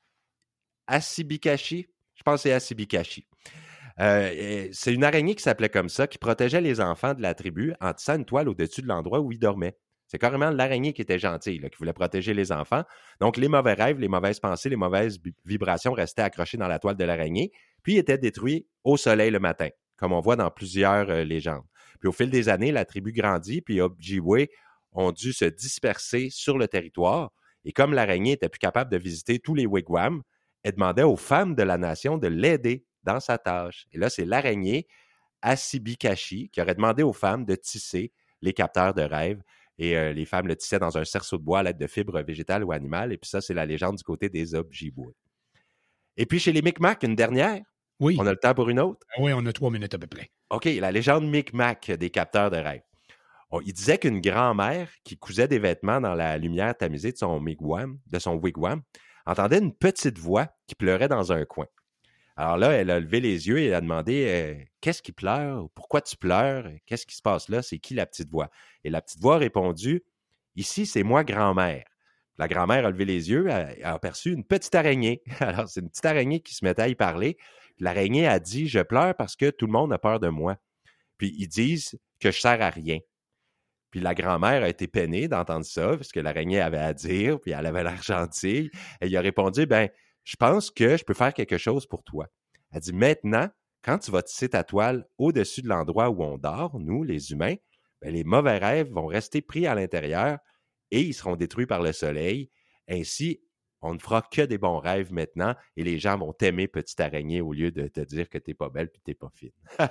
Asibikashi. Je pense que c'est Asibikashi. Euh, c'est une araignée qui s'appelait comme ça, qui protégeait les enfants de la tribu en tissant une toile au-dessus de l'endroit où ils dormaient. C'est carrément l'araignée qui était gentille, là, qui voulait protéger les enfants. Donc, les mauvais rêves, les mauvaises pensées, les mauvaises bi- vibrations restaient accrochées dans la toile de l'araignée, puis étaient détruits au soleil le matin, comme on voit dans plusieurs euh, légendes. Puis au fil des années, la tribu grandit, puis Ojibwe ont dû se disperser sur le territoire. Et comme l'araignée était plus capable de visiter tous les wigwams, elle demandait aux femmes de la nation de l'aider dans sa tâche. Et là, c'est l'araignée Asibikashi qui aurait demandé aux femmes de tisser les capteurs de rêve. Et euh, les femmes le tissaient dans un cerceau de bois à l'aide de fibres végétales ou animales. Et puis ça, c'est la légende du côté des Ojibwe. Et puis chez les Micmacs, une dernière. Oui. On a le temps pour une autre? Ah oui, on a trois minutes à peu près. OK, la légende Micmac des capteurs de rêve. On, il disait qu'une grand-mère qui cousait des vêtements dans la lumière tamisée de son wigwam, de son wigwam entendait une petite voix qui pleurait dans un coin. Alors là, elle a levé les yeux et elle a demandé euh, « Qu'est-ce qui pleure? Pourquoi tu pleures? Qu'est-ce qui se passe là? C'est qui la petite voix? » Et la petite voix a répondu « Ici, c'est moi, grand-mère. » La grand-mère a levé les yeux, elle a aperçu une petite araignée. Alors, c'est une petite araignée qui se mettait à y parler. L'araignée a dit « Je pleure parce que tout le monde a peur de moi. » Puis ils disent que je sers à rien. Puis la grand-mère a été peinée d'entendre ça, parce que l'araignée avait à dire, puis elle avait l'air gentille. Elle lui a répondu « Ben, je pense que je peux faire quelque chose pour toi. » Elle dit « Maintenant, quand tu vas tisser ta toile au-dessus de l'endroit où on dort, nous, les humains, ben, les mauvais rêves vont rester pris à l'intérieur et ils seront détruits par le soleil. Ainsi, on ne fera que des bons rêves maintenant et les gens vont t'aimer, petite araignée, au lieu de te dire que t'es pas belle puis t'es pas fine. »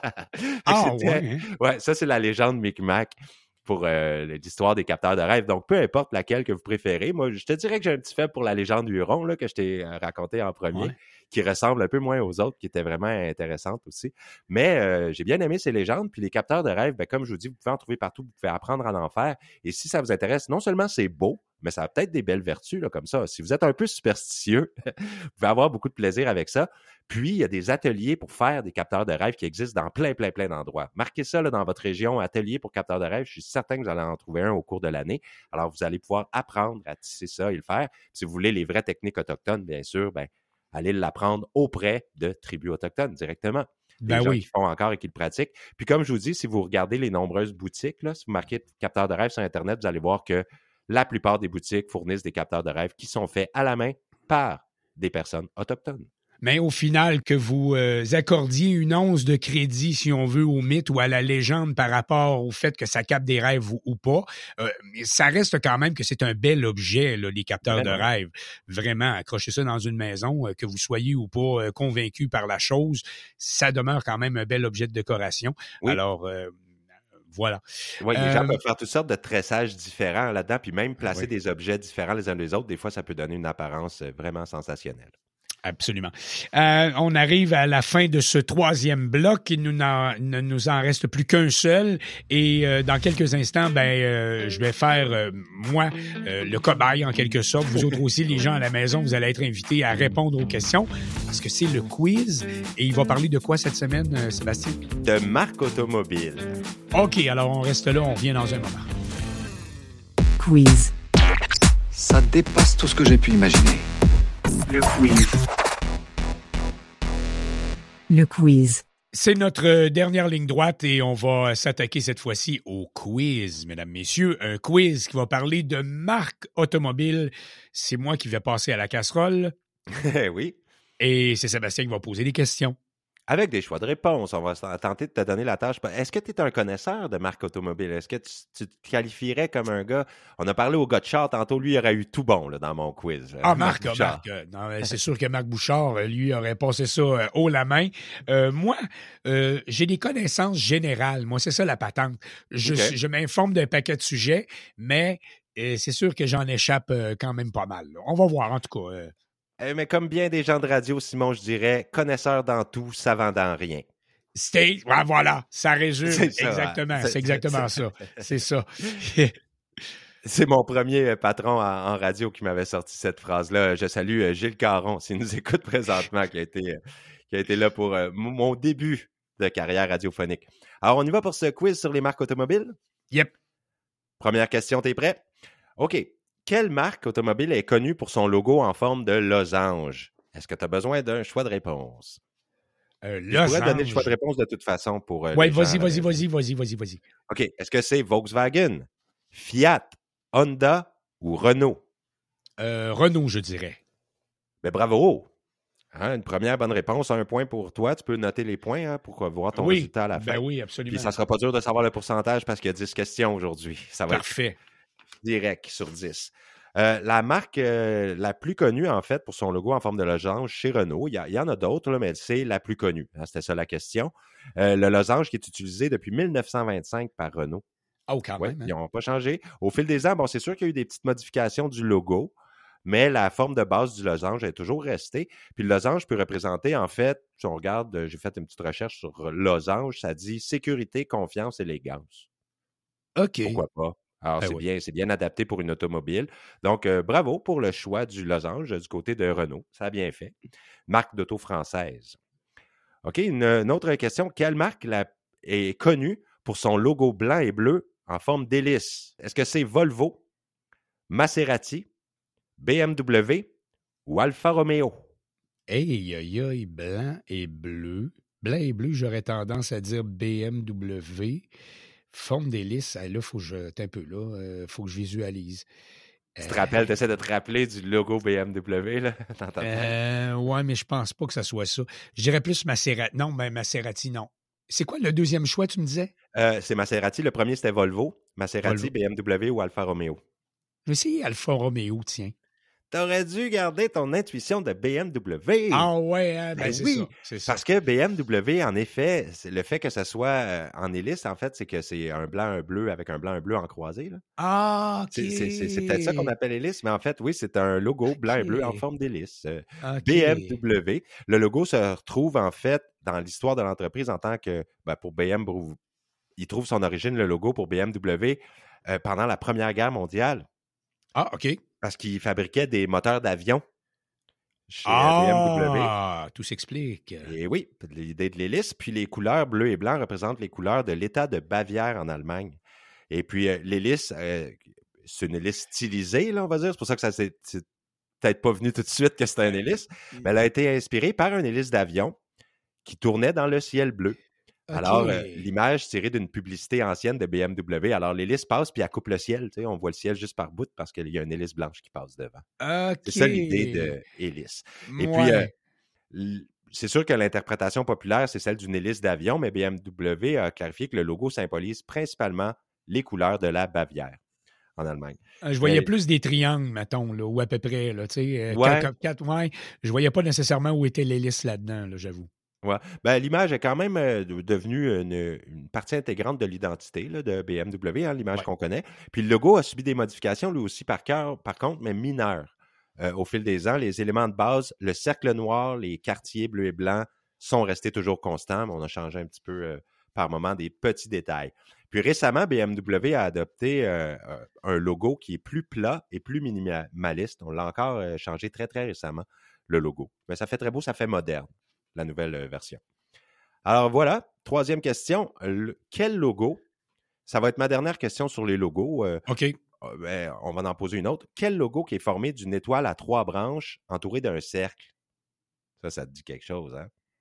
Ah C'était- ouais, hein? Ouais, ça, c'est la légende Micmac pour euh, l'histoire des capteurs de rêve. Donc, peu importe laquelle que vous préférez. Moi, je te dirais que j'ai un petit fait pour la légende Huron, là, que je t'ai euh, raconté en premier, Ouais. qui ressemble un peu moins aux autres, qui étaient vraiment intéressantes aussi. Mais euh, j'ai bien aimé ces légendes. Puis les capteurs de rêve, ben, comme je vous dis, vous pouvez en trouver partout, vous pouvez apprendre à en faire. Et si ça vous intéresse, non seulement c'est beau, mais ça a peut-être des belles vertus, là, comme ça. Si vous êtes un peu superstitieux, vous pouvez avoir beaucoup de plaisir avec ça. Puis, il y a des ateliers pour faire des capteurs de rêve qui existent dans plein, plein, plein d'endroits. Marquez ça là, dans votre région, atelier pour capteurs de rêve. Je suis certain que vous allez en trouver un au cours de l'année. Alors, vous allez pouvoir apprendre à tisser ça et le faire. Puis, si vous voulez les vraies techniques autochtones, bien sûr, ben, allez l'apprendre auprès de tribus autochtones directement. Des Ben gens oui. qui font encore et qui le pratiquent. Puis, comme je vous dis, si vous regardez les nombreuses boutiques, là, si vous marquez capteurs de rêve sur Internet, vous allez voir que la plupart des boutiques fournissent des capteurs de rêve qui sont faits à la main par des personnes autochtones. Mais au final, que vous euh, accordiez une once de crédit, si on veut, au mythe ou à la légende par rapport au fait que ça capte des rêves ou, ou pas, euh, ça reste quand même que c'est un bel objet, là, les capteurs Vraiment. de rêve. Vraiment, accrochez ça dans une maison, euh, que vous soyez ou pas euh, convaincu par la chose, ça demeure quand même un bel objet de décoration. Oui. Alors, euh, voilà. Oui, les Euh, gens peuvent faire toutes sortes de tressages différents là-dedans, puis même placer oui. des objets différents les uns des autres. Des fois, ça peut donner une apparence euh, vraiment sensationnelle. Absolument. Euh, on arrive à la fin de ce troisième bloc. Il nous n'en- ne nous en reste plus qu'un seul. Et euh, dans quelques instants, ben, euh, je vais faire, euh, moi, euh, le cobaye en quelque sorte. Vous autres aussi, les gens à la maison, vous allez être invités à répondre aux questions parce que c'est le quiz. Et il va parler de quoi cette semaine, euh, Sébastien? De marque automobile. OK, alors on reste là. On revient dans un moment. Quiz. Ça dépasse tout ce que j'ai pu imaginer. Le quiz. Le quiz. C'est notre dernière ligne droite et on va s'attaquer cette fois-ci au quiz, mesdames, messieurs. Un quiz qui va parler de marque automobile. C'est moi qui vais passer à la casserole. Oui. Et c'est Sébastien qui va poser des questions. Avec des choix de réponse, on va tenter de te donner la tâche. Est-ce que tu es un connaisseur de marque automobile? Est-ce que tu, tu te qualifierais comme un gars... On a parlé au gars de char tantôt, lui, il aurait eu tout bon là, dans mon quiz. Ah, Marc, Marc, Marc euh, non, c'est sûr que Marc Bouchard, lui, aurait passé ça euh, haut la main. Euh, moi, euh, j'ai des connaissances générales. Moi, c'est ça la patente. Je, okay. je m'informe d'un paquet de sujets, mais euh, c'est sûr que j'en échappe euh, quand même pas mal. Là. On va voir, en tout cas... Euh, Mais comme bien des gens de radio, Simon, je dirais, connaisseur dans tout, savant dans rien. Stay, ah, voilà, ça résume c'est ça, exactement, c'est, c'est exactement c'est, ça, c'est ça. C'est mon premier patron en, en radio qui m'avait sorti cette phrase-là. Je salue Gilles Caron, s'il nous écoute présentement, qui a été, qui a été là pour euh, mon début de carrière radiophonique. Alors, on y va pour ce quiz sur les marques automobiles? Yep. Première question, t'es prêt? OK. Quelle marque automobile est connue pour son logo en forme de losange? Est-ce que tu as besoin d'un choix de réponse? Euh, Je pourrais donner le choix de réponse de toute façon pour... Euh, oui, vas-y, vas-y, vas-y, vas-y, vas-y, vas-y. OK. Est-ce que c'est Volkswagen, Fiat, Honda ou Renault? Euh, Renault, je dirais. Ben bravo! Hein, une première bonne réponse, un point pour toi. Tu peux noter les points hein, pour voir ton oui, résultat à la fin. Ben oui, absolument. Puis ça ne sera pas dur de savoir le pourcentage parce qu'il y a dix questions aujourd'hui. Ça va Parfait. Être direct sur dix. Euh, la marque euh, la plus connue, en fait, pour son logo en forme de losange chez Renault, il y, a, il y en a d'autres, là, mais c'est la plus connue. Hein, c'était ça la question. Euh, le losange qui est utilisé depuis mille neuf cent vingt-cinq par Renault. Oh, quand ouais, même. Hein? Ils n'ont pas changé. Au fil des ans, bon, c'est sûr qu'il y a eu des petites modifications du logo, mais la forme de base du losange est toujours restée. Puis le losange peut représenter, en fait, si on regarde, j'ai fait une petite recherche sur losange, ça dit sécurité, confiance, élégance. OK. Pourquoi pas? Alors, ben c'est, oui. bien, c'est bien adapté pour une automobile. Donc, euh, bravo pour le choix du losange du côté de Renault. Ça a bien fait. Marque d'auto française. OK, une, une autre question. Quelle marque la, est connue pour son logo blanc et bleu en forme d'hélice? Est-ce que c'est Volvo, Maserati, B M W ou Alfa Romeo? Aïe, aïe, aïe, blanc et bleu. Blanc et bleu, j'aurais tendance à dire B M W. Forme d'hélice, là, il faut que je. T'es un peu là, euh, faut que je visualise. Tu te euh, rappelles, tu essaies de te rappeler du logo B M W, là, dans ta euh, ouais, mais je pense pas que ça soit ça. Je dirais plus Maserati. Non, ben Maserati, non. C'est quoi le deuxième choix, tu me disais? Euh, c'est Maserati. Le premier, c'était Volvo. Maserati, Volvo. B M W ou Alfa Romeo. Je vais essayer Alfa Romeo, tiens. T'aurais dû garder ton intuition de B M W. Ah ouais, hein? ben, ben c'est, oui, ça, c'est ça. Parce que B M W, en effet, c'est le fait que ça soit euh, en hélice, en fait, c'est que c'est un blanc, un bleu avec un blanc, un bleu en croisé. Là. Ah, OK. C'est, c'est, c'est, c'est peut-être ça qu'on appelle hélice, mais en fait, oui, c'est un logo okay. blanc et bleu en forme d'hélice. Euh, okay. B M W. Le logo se retrouve, en fait, dans l'histoire de l'entreprise en tant que, ben, pour B M W, il trouve son origine, le logo pour B M W, euh, pendant la Première Guerre mondiale. Ah, OK. Parce qu'il fabriquait des moteurs d'avion chez ah, B M W. Ah, tout s'explique. Et oui, l'idée de l'hélice. Puis les couleurs bleu et blanc représentent les couleurs de l'État de Bavière en Allemagne. Et puis euh, l'hélice, euh, c'est une hélice stylisée, là, on va dire. C'est pour ça que ça c'est, c'est peut-être pas venu tout de suite que c'était une hélice. Mais elle a été inspirée par une hélice d'avion qui tournait dans le ciel bleu. Okay. Alors, euh, l'image tirée d'une publicité ancienne de B M W. Alors, l'hélice passe, puis elle coupe le ciel. Tu sais, on voit le ciel juste par bout parce qu'il y a une hélice blanche qui passe devant. Okay. C'est ça l'idée de hélice. Et ouais. puis, euh, l- c'est sûr que l'interprétation populaire, c'est celle d'une hélice d'avion, mais B M W a clarifié que le logo symbolise principalement les couleurs de la Bavière en Allemagne. Je voyais mais... plus des triangles, mettons, là, ou à peu près. Là, tu sais, ouais. quatre, quatre, ouais. Je voyais pas nécessairement où était l'hélice là-dedans, là, j'avoue. Ouais. Ben, l'image est quand même euh, devenue une, une partie intégrante de l'identité là, de B M W, hein, l'image ouais. qu'on connaît. Puis le logo a subi des modifications, lui aussi, par, cœur, par contre, mais mineures. Euh, au fil des ans, les éléments de base, le cercle noir, les quartiers bleus et blancs sont restés toujours constants, mais on a changé un petit peu euh, par moment des petits détails. Puis récemment, B M W a adopté euh, un logo qui est plus plat et plus minimaliste. On l'a encore euh, changé très, très récemment, le logo. Mais ça fait très beau, ça fait moderne, la nouvelle euh, version. Alors voilà, troisième question. Le, quel logo? Ça va être ma dernière question sur les logos. Euh, OK. Euh, ben, on va en poser une autre. Quel logo qui est formé d'une étoile à trois branches entourée d'un cercle? Ça, ça te dit quelque chose, hein?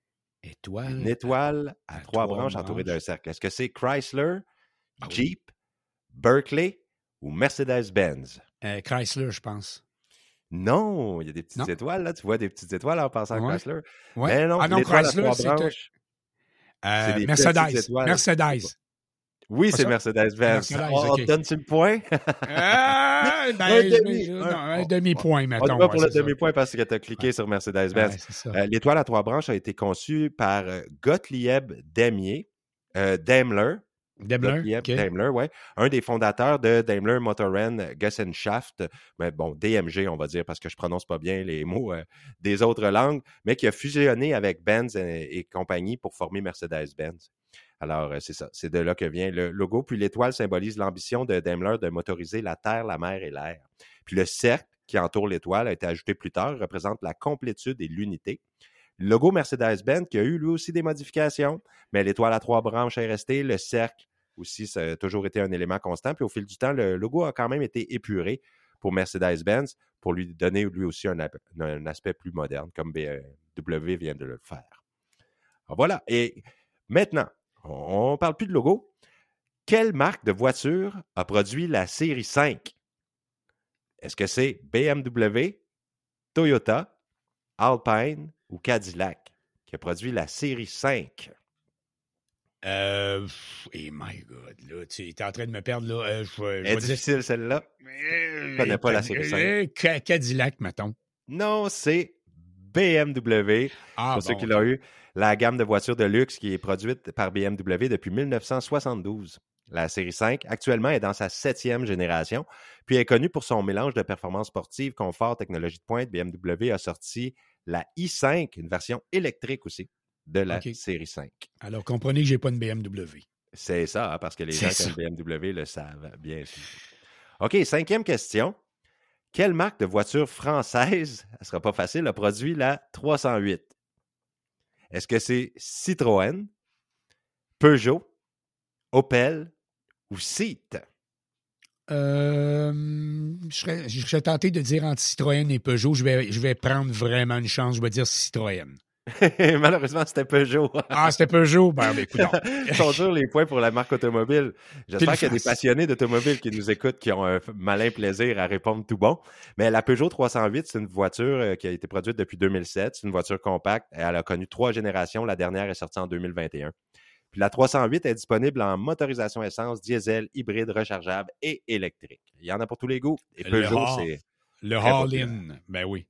Étoile. Une étoile à, à trois, trois branches, branches. entourée d'un cercle. Est-ce que c'est Chrysler, Ah oui. Jeep, Berkeley ou Mercedes-Benz? Euh, Chrysler, je pense. Non, il y a des petites Non. étoiles, là. Tu vois des petites étoiles en passant Ouais. à Chrysler. Ouais. Mais non, Ah non, l'étoile Chrysler, à trois c'est un- branches, Euh, c'est des Mercedes. petites étoiles. Mercedes. Oui, Pas c'est ça? Mercedes-Benz. Mercedes, Oh, ok. donnes-tu le point? Ah, ben, Un je demi, vais- un- non, un on- demi-point, On mettons. te va ouais, pour le c'est ça. demi-point parce que tu as cliqué Ouais. sur Mercedes-Benz. Ouais, c'est ça. Euh, l'étoile à trois branches a été conçue par euh, Gottlieb Daimler, euh, Daimler, Daimler, Gottlieb ok. Daimler, ouais, un des fondateurs de Daimler Motoren Gesellschaft, mais bon, D M G, on va dire, parce que je prononce pas bien les mots euh, des autres langues, mais qui a fusionné avec Benz et, et compagnie pour former Mercedes-Benz. Alors, euh, c'est ça, c'est de là que vient le logo. Puis l'étoile symbolise l'ambition de Daimler de motoriser la terre, la mer et l'air. Puis le cercle qui entoure l'étoile a été ajouté plus tard, représente la complétude et l'unité. Le logo Mercedes-Benz qui a eu lui aussi des modifications, mais l'étoile à trois branches est restée, le cercle aussi, ça a toujours été un élément constant. Puis au fil du temps, le logo a quand même été épuré pour Mercedes-Benz pour lui donner lui aussi un, un aspect plus moderne, comme B M W vient de le faire. Alors voilà. Et maintenant, on ne parle plus de logo. Quelle marque de voiture a produit la série cinq? Est-ce que c'est B M W, Toyota, Alpine ou Cadillac qui a produit la série cinq? Euh, hey my God, là, tu es en train de me perdre, là. Euh, je, vais- je Est vais dire- difficile celle-là? Euh, connais pas la Cad- série cinq. euh, Ca- Cadillac, mettons. Non, c'est B M W. Ah, Pour ceux bon, qui ok. l'ont eu, la gamme de voitures de luxe qui est produite par B M W depuis dix-neuf cent soixante-douze. La série cinq, actuellement, est dans sa septième génération, puis elle est connue pour son mélange de performance sportive, confort, technologie de pointe. B M W a sorti la i cinq, une version électrique aussi, de la Ok. série cinq. Alors, comprenez que j'ai pas une B M W. C'est ça, hein, parce que les C'est gens qui ça. ont une B M W le savent bien sûr. OK, cinquième question. Quelle marque de voiture française, elle ne sera pas facile, a produit la trois cent huit? Est-ce que c'est Citroën, Peugeot, Opel ou Seat? Euh, je, serais, je serais tenté de dire entre Citroën et Peugeot. Je vais, je vais prendre vraiment une chance. Je vais dire Citroën. Malheureusement, c'était Peugeot. Ah, c'était Peugeot? Ben, ben écoute, non. Sont durs les points pour la marque automobile. J'espère Pile qu'il y a des face. passionnés d'automobile qui nous écoutent, qui ont un malin plaisir à répondre tout bon. Mais la Peugeot trois cent huit, c'est une voiture euh, qui a été produite depuis deux mille sept. C'est une voiture compacte. Elle a connu trois générations. La dernière est sortie en deux mille vingt et un. Puis la trois cent huit est disponible en motorisation essence, diesel, hybride, rechargeable et électrique. Il y en a pour tous les goûts. Et Le Peugeot, Hall. c'est... Le Très All-In. Ben oui.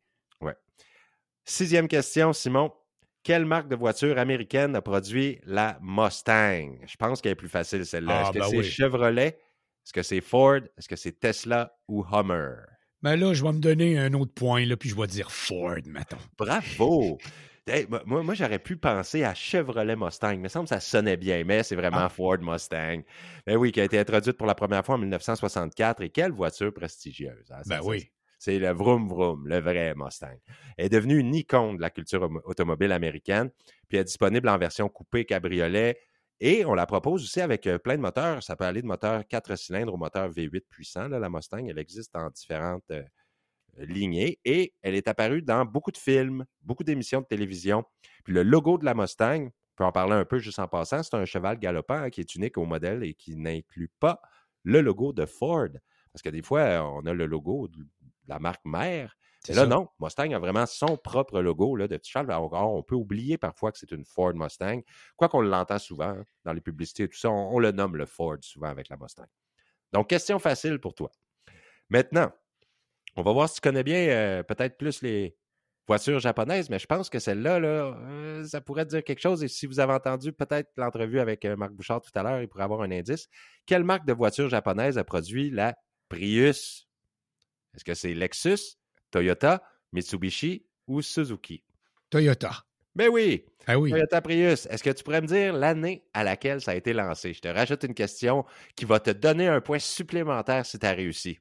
Sixième question, Simon. Quelle marque de voiture américaine a produit la Mustang? Je pense qu'elle est plus facile, celle-là. Ah, Est-ce que ben c'est oui. Chevrolet? Est-ce que c'est Ford? Est-ce que c'est Tesla ou Hummer? Ben là, je vais me donner un autre point, là, puis je vais dire Ford, mettons. Bravo! Hey, moi, moi j'aurais pu penser à Chevrolet Mustang. Il me semble que ça sonnait bien, mais c'est vraiment Ah. Ford Mustang. Ben oui, qui a été introduite pour la première fois en dix-neuf cent soixante-quatre. Et quelle voiture prestigieuse. Hein? Ben Ça, oui. ça, C'est le vroom vroom, le vrai Mustang. Elle est devenue une icône de la culture homo- automobile américaine, puis elle est disponible en version coupé cabriolet, et on la propose aussi avec euh, plein de moteurs. Ça peut aller de moteur quatre cylindres au moteur V huit puissant. Là, la Mustang, elle existe en différentes euh, lignées, et elle est apparue dans beaucoup de films, beaucoup d'émissions de télévision. Puis le logo de la Mustang, on peut en parler un peu juste en passant, c'est un cheval galopant hein, qui est unique au modèle et qui n'inclut pas le logo de Ford. Parce que des fois, on a le logo de la marque mère. C'est Mais là, ça. non, Mustang a vraiment son propre logo là, de petit cheval. Alors, on peut oublier parfois que c'est une Ford Mustang. Quoi qu'on l'entend souvent hein, dans les publicités et tout ça, on, on le nomme le Ford souvent avec la Mustang. Donc, question facile pour toi. Maintenant, on va voir si tu connais bien euh, peut-être plus les voitures japonaises, mais je pense que celle-là, là, euh, ça pourrait te dire quelque chose. Et si vous avez entendu peut-être l'entrevue avec euh, Marc Bouchard tout à l'heure, il pourrait avoir un indice. Quelle marque de voiture japonaise a produit la Prius? Est-ce que c'est Lexus, Toyota, Mitsubishi ou Suzuki? Toyota. Ben oui! Ah oui. Toyota Prius. Est-ce que tu pourrais me dire l'année à laquelle ça a été lancé? Je te rajoute une question qui va te donner un point supplémentaire si tu as réussi.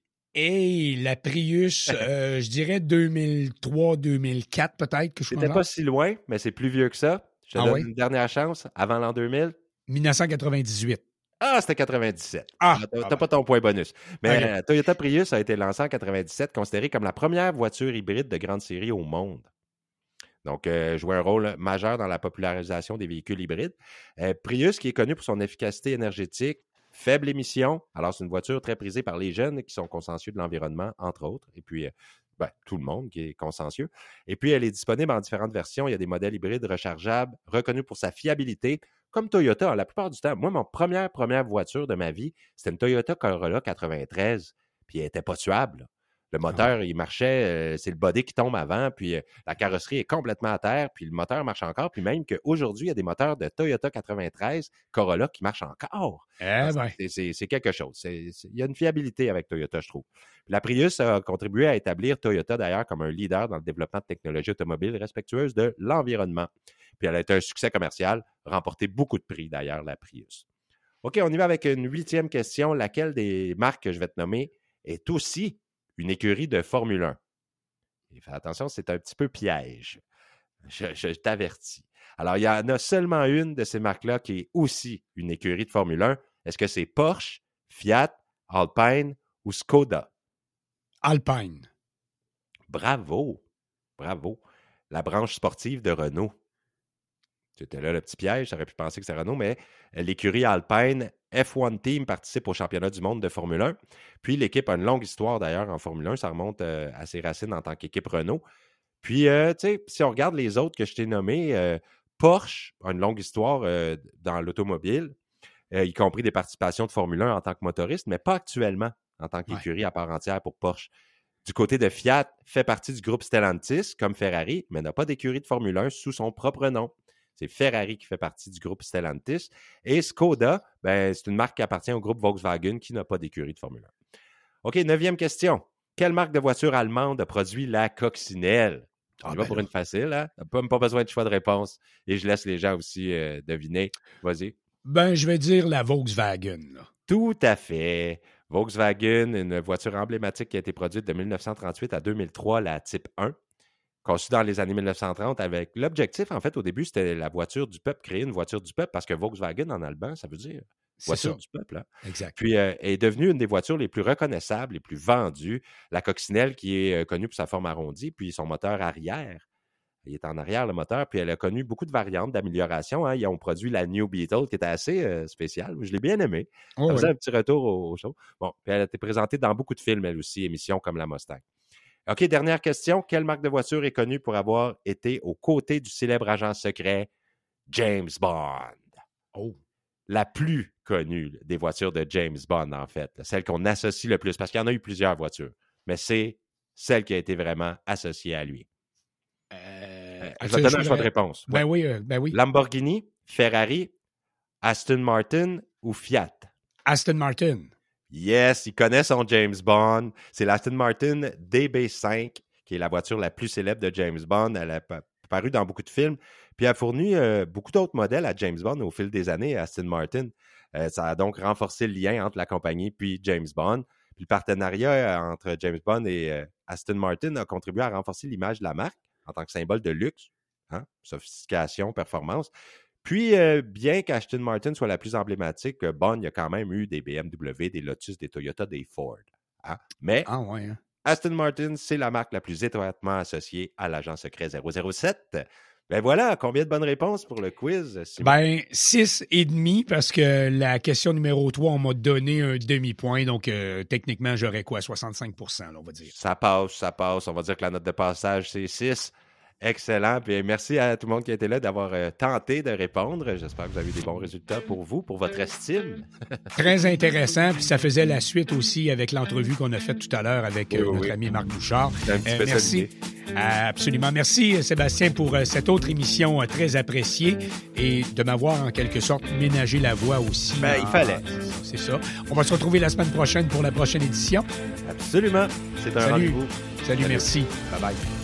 Et la Prius, euh, je dirais deux mille trois deux mille quatre peut-être que je C'était pense. pas si loin, mais c'est plus vieux que ça. Je te Ah donne ouais? une dernière chance avant l'an deux mille. dix-neuf cent quatre-vingt-dix-huit. Ah, c'était quatre-vingt-dix-sept. Ah! T'as ah t'as ben. pas ton point bonus. Mais Ok. euh, Toyota Prius a été lancé en quatre-vingt-dix-sept, considéré comme la première voiture hybride de grande série au monde. Donc, euh, jouait un rôle majeur dans la popularisation des véhicules hybrides. Euh, Prius, qui est connu pour son efficacité énergétique, faible émission. Alors, c'est une voiture très prisée par les jeunes qui sont consciencieux de l'environnement, entre autres. Et puis, euh, ben, tout le monde qui est consciencieux. Et puis, elle est disponible en différentes versions. Il y a des modèles hybrides rechargeables, reconnus pour sa fiabilité, comme Toyota. La plupart du temps, moi, ma première, première voiture de ma vie, c'était une Toyota Corolla quatre-vingt-treize, puis elle n'était pas tuable, là. Le moteur, il marchait, euh, c'est le body qui tombe avant, puis euh, la carrosserie est complètement à terre, puis le moteur marche encore, puis même qu'aujourd'hui, il y a des moteurs de Toyota quatre-vingt-treize Corolla qui marchent encore. Eh ben. c'est, c'est, c'est quelque chose. C'est, c'est, il y a une fiabilité avec Toyota, je trouve. Puis la Prius a contribué à établir Toyota, d'ailleurs, comme un leader dans le développement de technologies automobiles respectueuses de l'environnement. Puis elle a été un succès commercial, remporté beaucoup de prix, d'ailleurs, la Prius. OK, on y va avec une huitième question. Laquelle des marques que je vais te nommer est aussi une écurie de Formule un? Et fais attention, c'est un petit peu piège. Je, je t'avertis. Alors, il y en a seulement une de ces marques-là qui est aussi une écurie de Formule un. Est-ce que c'est Porsche, Fiat, Alpine ou Skoda? Alpine. Bravo. Bravo. La branche sportive de Renault. C'était là le petit piège, j'aurais pu penser que c'est Renault, mais l'écurie Alpine F un Team participe au championnat du monde de Formule un. Puis l'équipe a une longue histoire d'ailleurs en Formule un, ça remonte euh, à ses racines en tant qu'équipe Renault. Puis, euh, tu sais, si on regarde les autres que je t'ai nommés, euh, Porsche a une longue histoire euh, dans l'automobile, euh, y compris des participations de Formule un en tant que motoriste, mais pas actuellement en tant qu'écurie ouais. à part entière pour Porsche. Du côté de Fiat, fait partie du groupe Stellantis, comme Ferrari, mais n'a pas d'écurie de Formule un sous son propre nom. C'est Ferrari qui fait partie du groupe Stellantis. Et Skoda, ben, c'est une marque qui appartient au groupe Volkswagen qui n'a pas d'écurie de Formule un. OK, neuvième question. Quelle marque de voiture allemande a produit la coccinelle? On ah, y va ben pour là. Une facile, hein? Pas, pas besoin de choix de réponse. Et je laisse les gens aussi euh, deviner. Vas-y. Ben, je vais dire la Volkswagen, là. Tout à fait. Volkswagen, une voiture emblématique qui a été produite de dix-neuf cent trente-huit à deux mille trois, la Type un. Conçue dans les années dix-neuf cent trente avec l'objectif, en fait, au début, c'était la voiture du peuple, créer une voiture du peuple, parce que Volkswagen, en allemand, ça veut dire voiture du peuple. Hein? Exact. Puis, euh, est devenue une des voitures les plus reconnaissables, les plus vendues. La coccinelle, qui est euh, connue pour sa forme arrondie, puis son moteur arrière. Il est en arrière, le moteur, puis elle a connu beaucoup de variantes d'amélioration. Hein? Ils ont produit la New Beetle, qui était assez euh, spéciale. Je l'ai bien aimée. Oh, ça faisait oui. un petit retour au, au show. Bon, puis elle a été présentée dans beaucoup de films, elle aussi, émissions comme la Mustang. OK, dernière question. Quelle marque de voiture est connue pour avoir été aux côtés du célèbre agent secret James Bond? Oh. La plus connue des voitures de James Bond, en fait. Celle qu'on associe le plus, parce qu'il y en a eu plusieurs voitures. Mais c'est celle qui a été vraiment associée à lui. Euh, Je vais te donner un choix de réponse. Ben ouais. oui, euh, ben oui. Lamborghini, Ferrari, Aston Martin ou Fiat? Aston Martin. Yes, il connaît son James Bond. C'est l'Aston Martin D B cinq, qui est la voiture la plus célèbre de James Bond. Elle a paru dans beaucoup de films. Puis elle a fourni euh, beaucoup d'autres modèles à James Bond au fil des années, à Aston Martin. Euh, ça a donc renforcé le lien entre la compagnie puis James Bond. Puis le partenariat entre James Bond et euh, Aston Martin a contribué à renforcer l'image de la marque en tant que symbole de luxe, hein, sophistication, performance. Puis, euh, bien qu'Aston Martin soit la plus emblématique, Bond, il y a quand même eu des B M W, des Lotus, des Toyota, des Ford. Hein? Mais ah ouais, hein? Aston Martin, c'est la marque la plus étroitement associée à l'agent secret zéro zéro sept. Ben voilà, combien de bonnes réponses pour le quiz, Simon? Ben, six et demi, parce que la question numéro trois, on m'a donné un demi-point, donc euh, techniquement, j'aurais quoi, soixante-cinq pour cent, là, on va dire. Ça passe, ça passe. On va dire que la note de passage, c'est six. Excellent. Puis merci à tout le monde qui a été là d'avoir euh, tenté de répondre. J'espère que vous avez eu des bons résultats pour vous, pour votre estime. Très intéressant. Puis ça faisait la suite aussi avec l'entrevue qu'on a faite tout à l'heure avec euh, oui, notre oui. ami Marc Bouchard. Un petit euh, peu merci. Euh, absolument. Merci, Sébastien, pour euh, cette autre émission euh, très appréciée et de m'avoir en quelque sorte ménagé la voix aussi. Ben, il fallait. C'est ça. On va se retrouver la semaine prochaine pour la prochaine édition. Absolument. C'est un Salut. rendez-vous. Salut, Salut, merci. Bye-bye.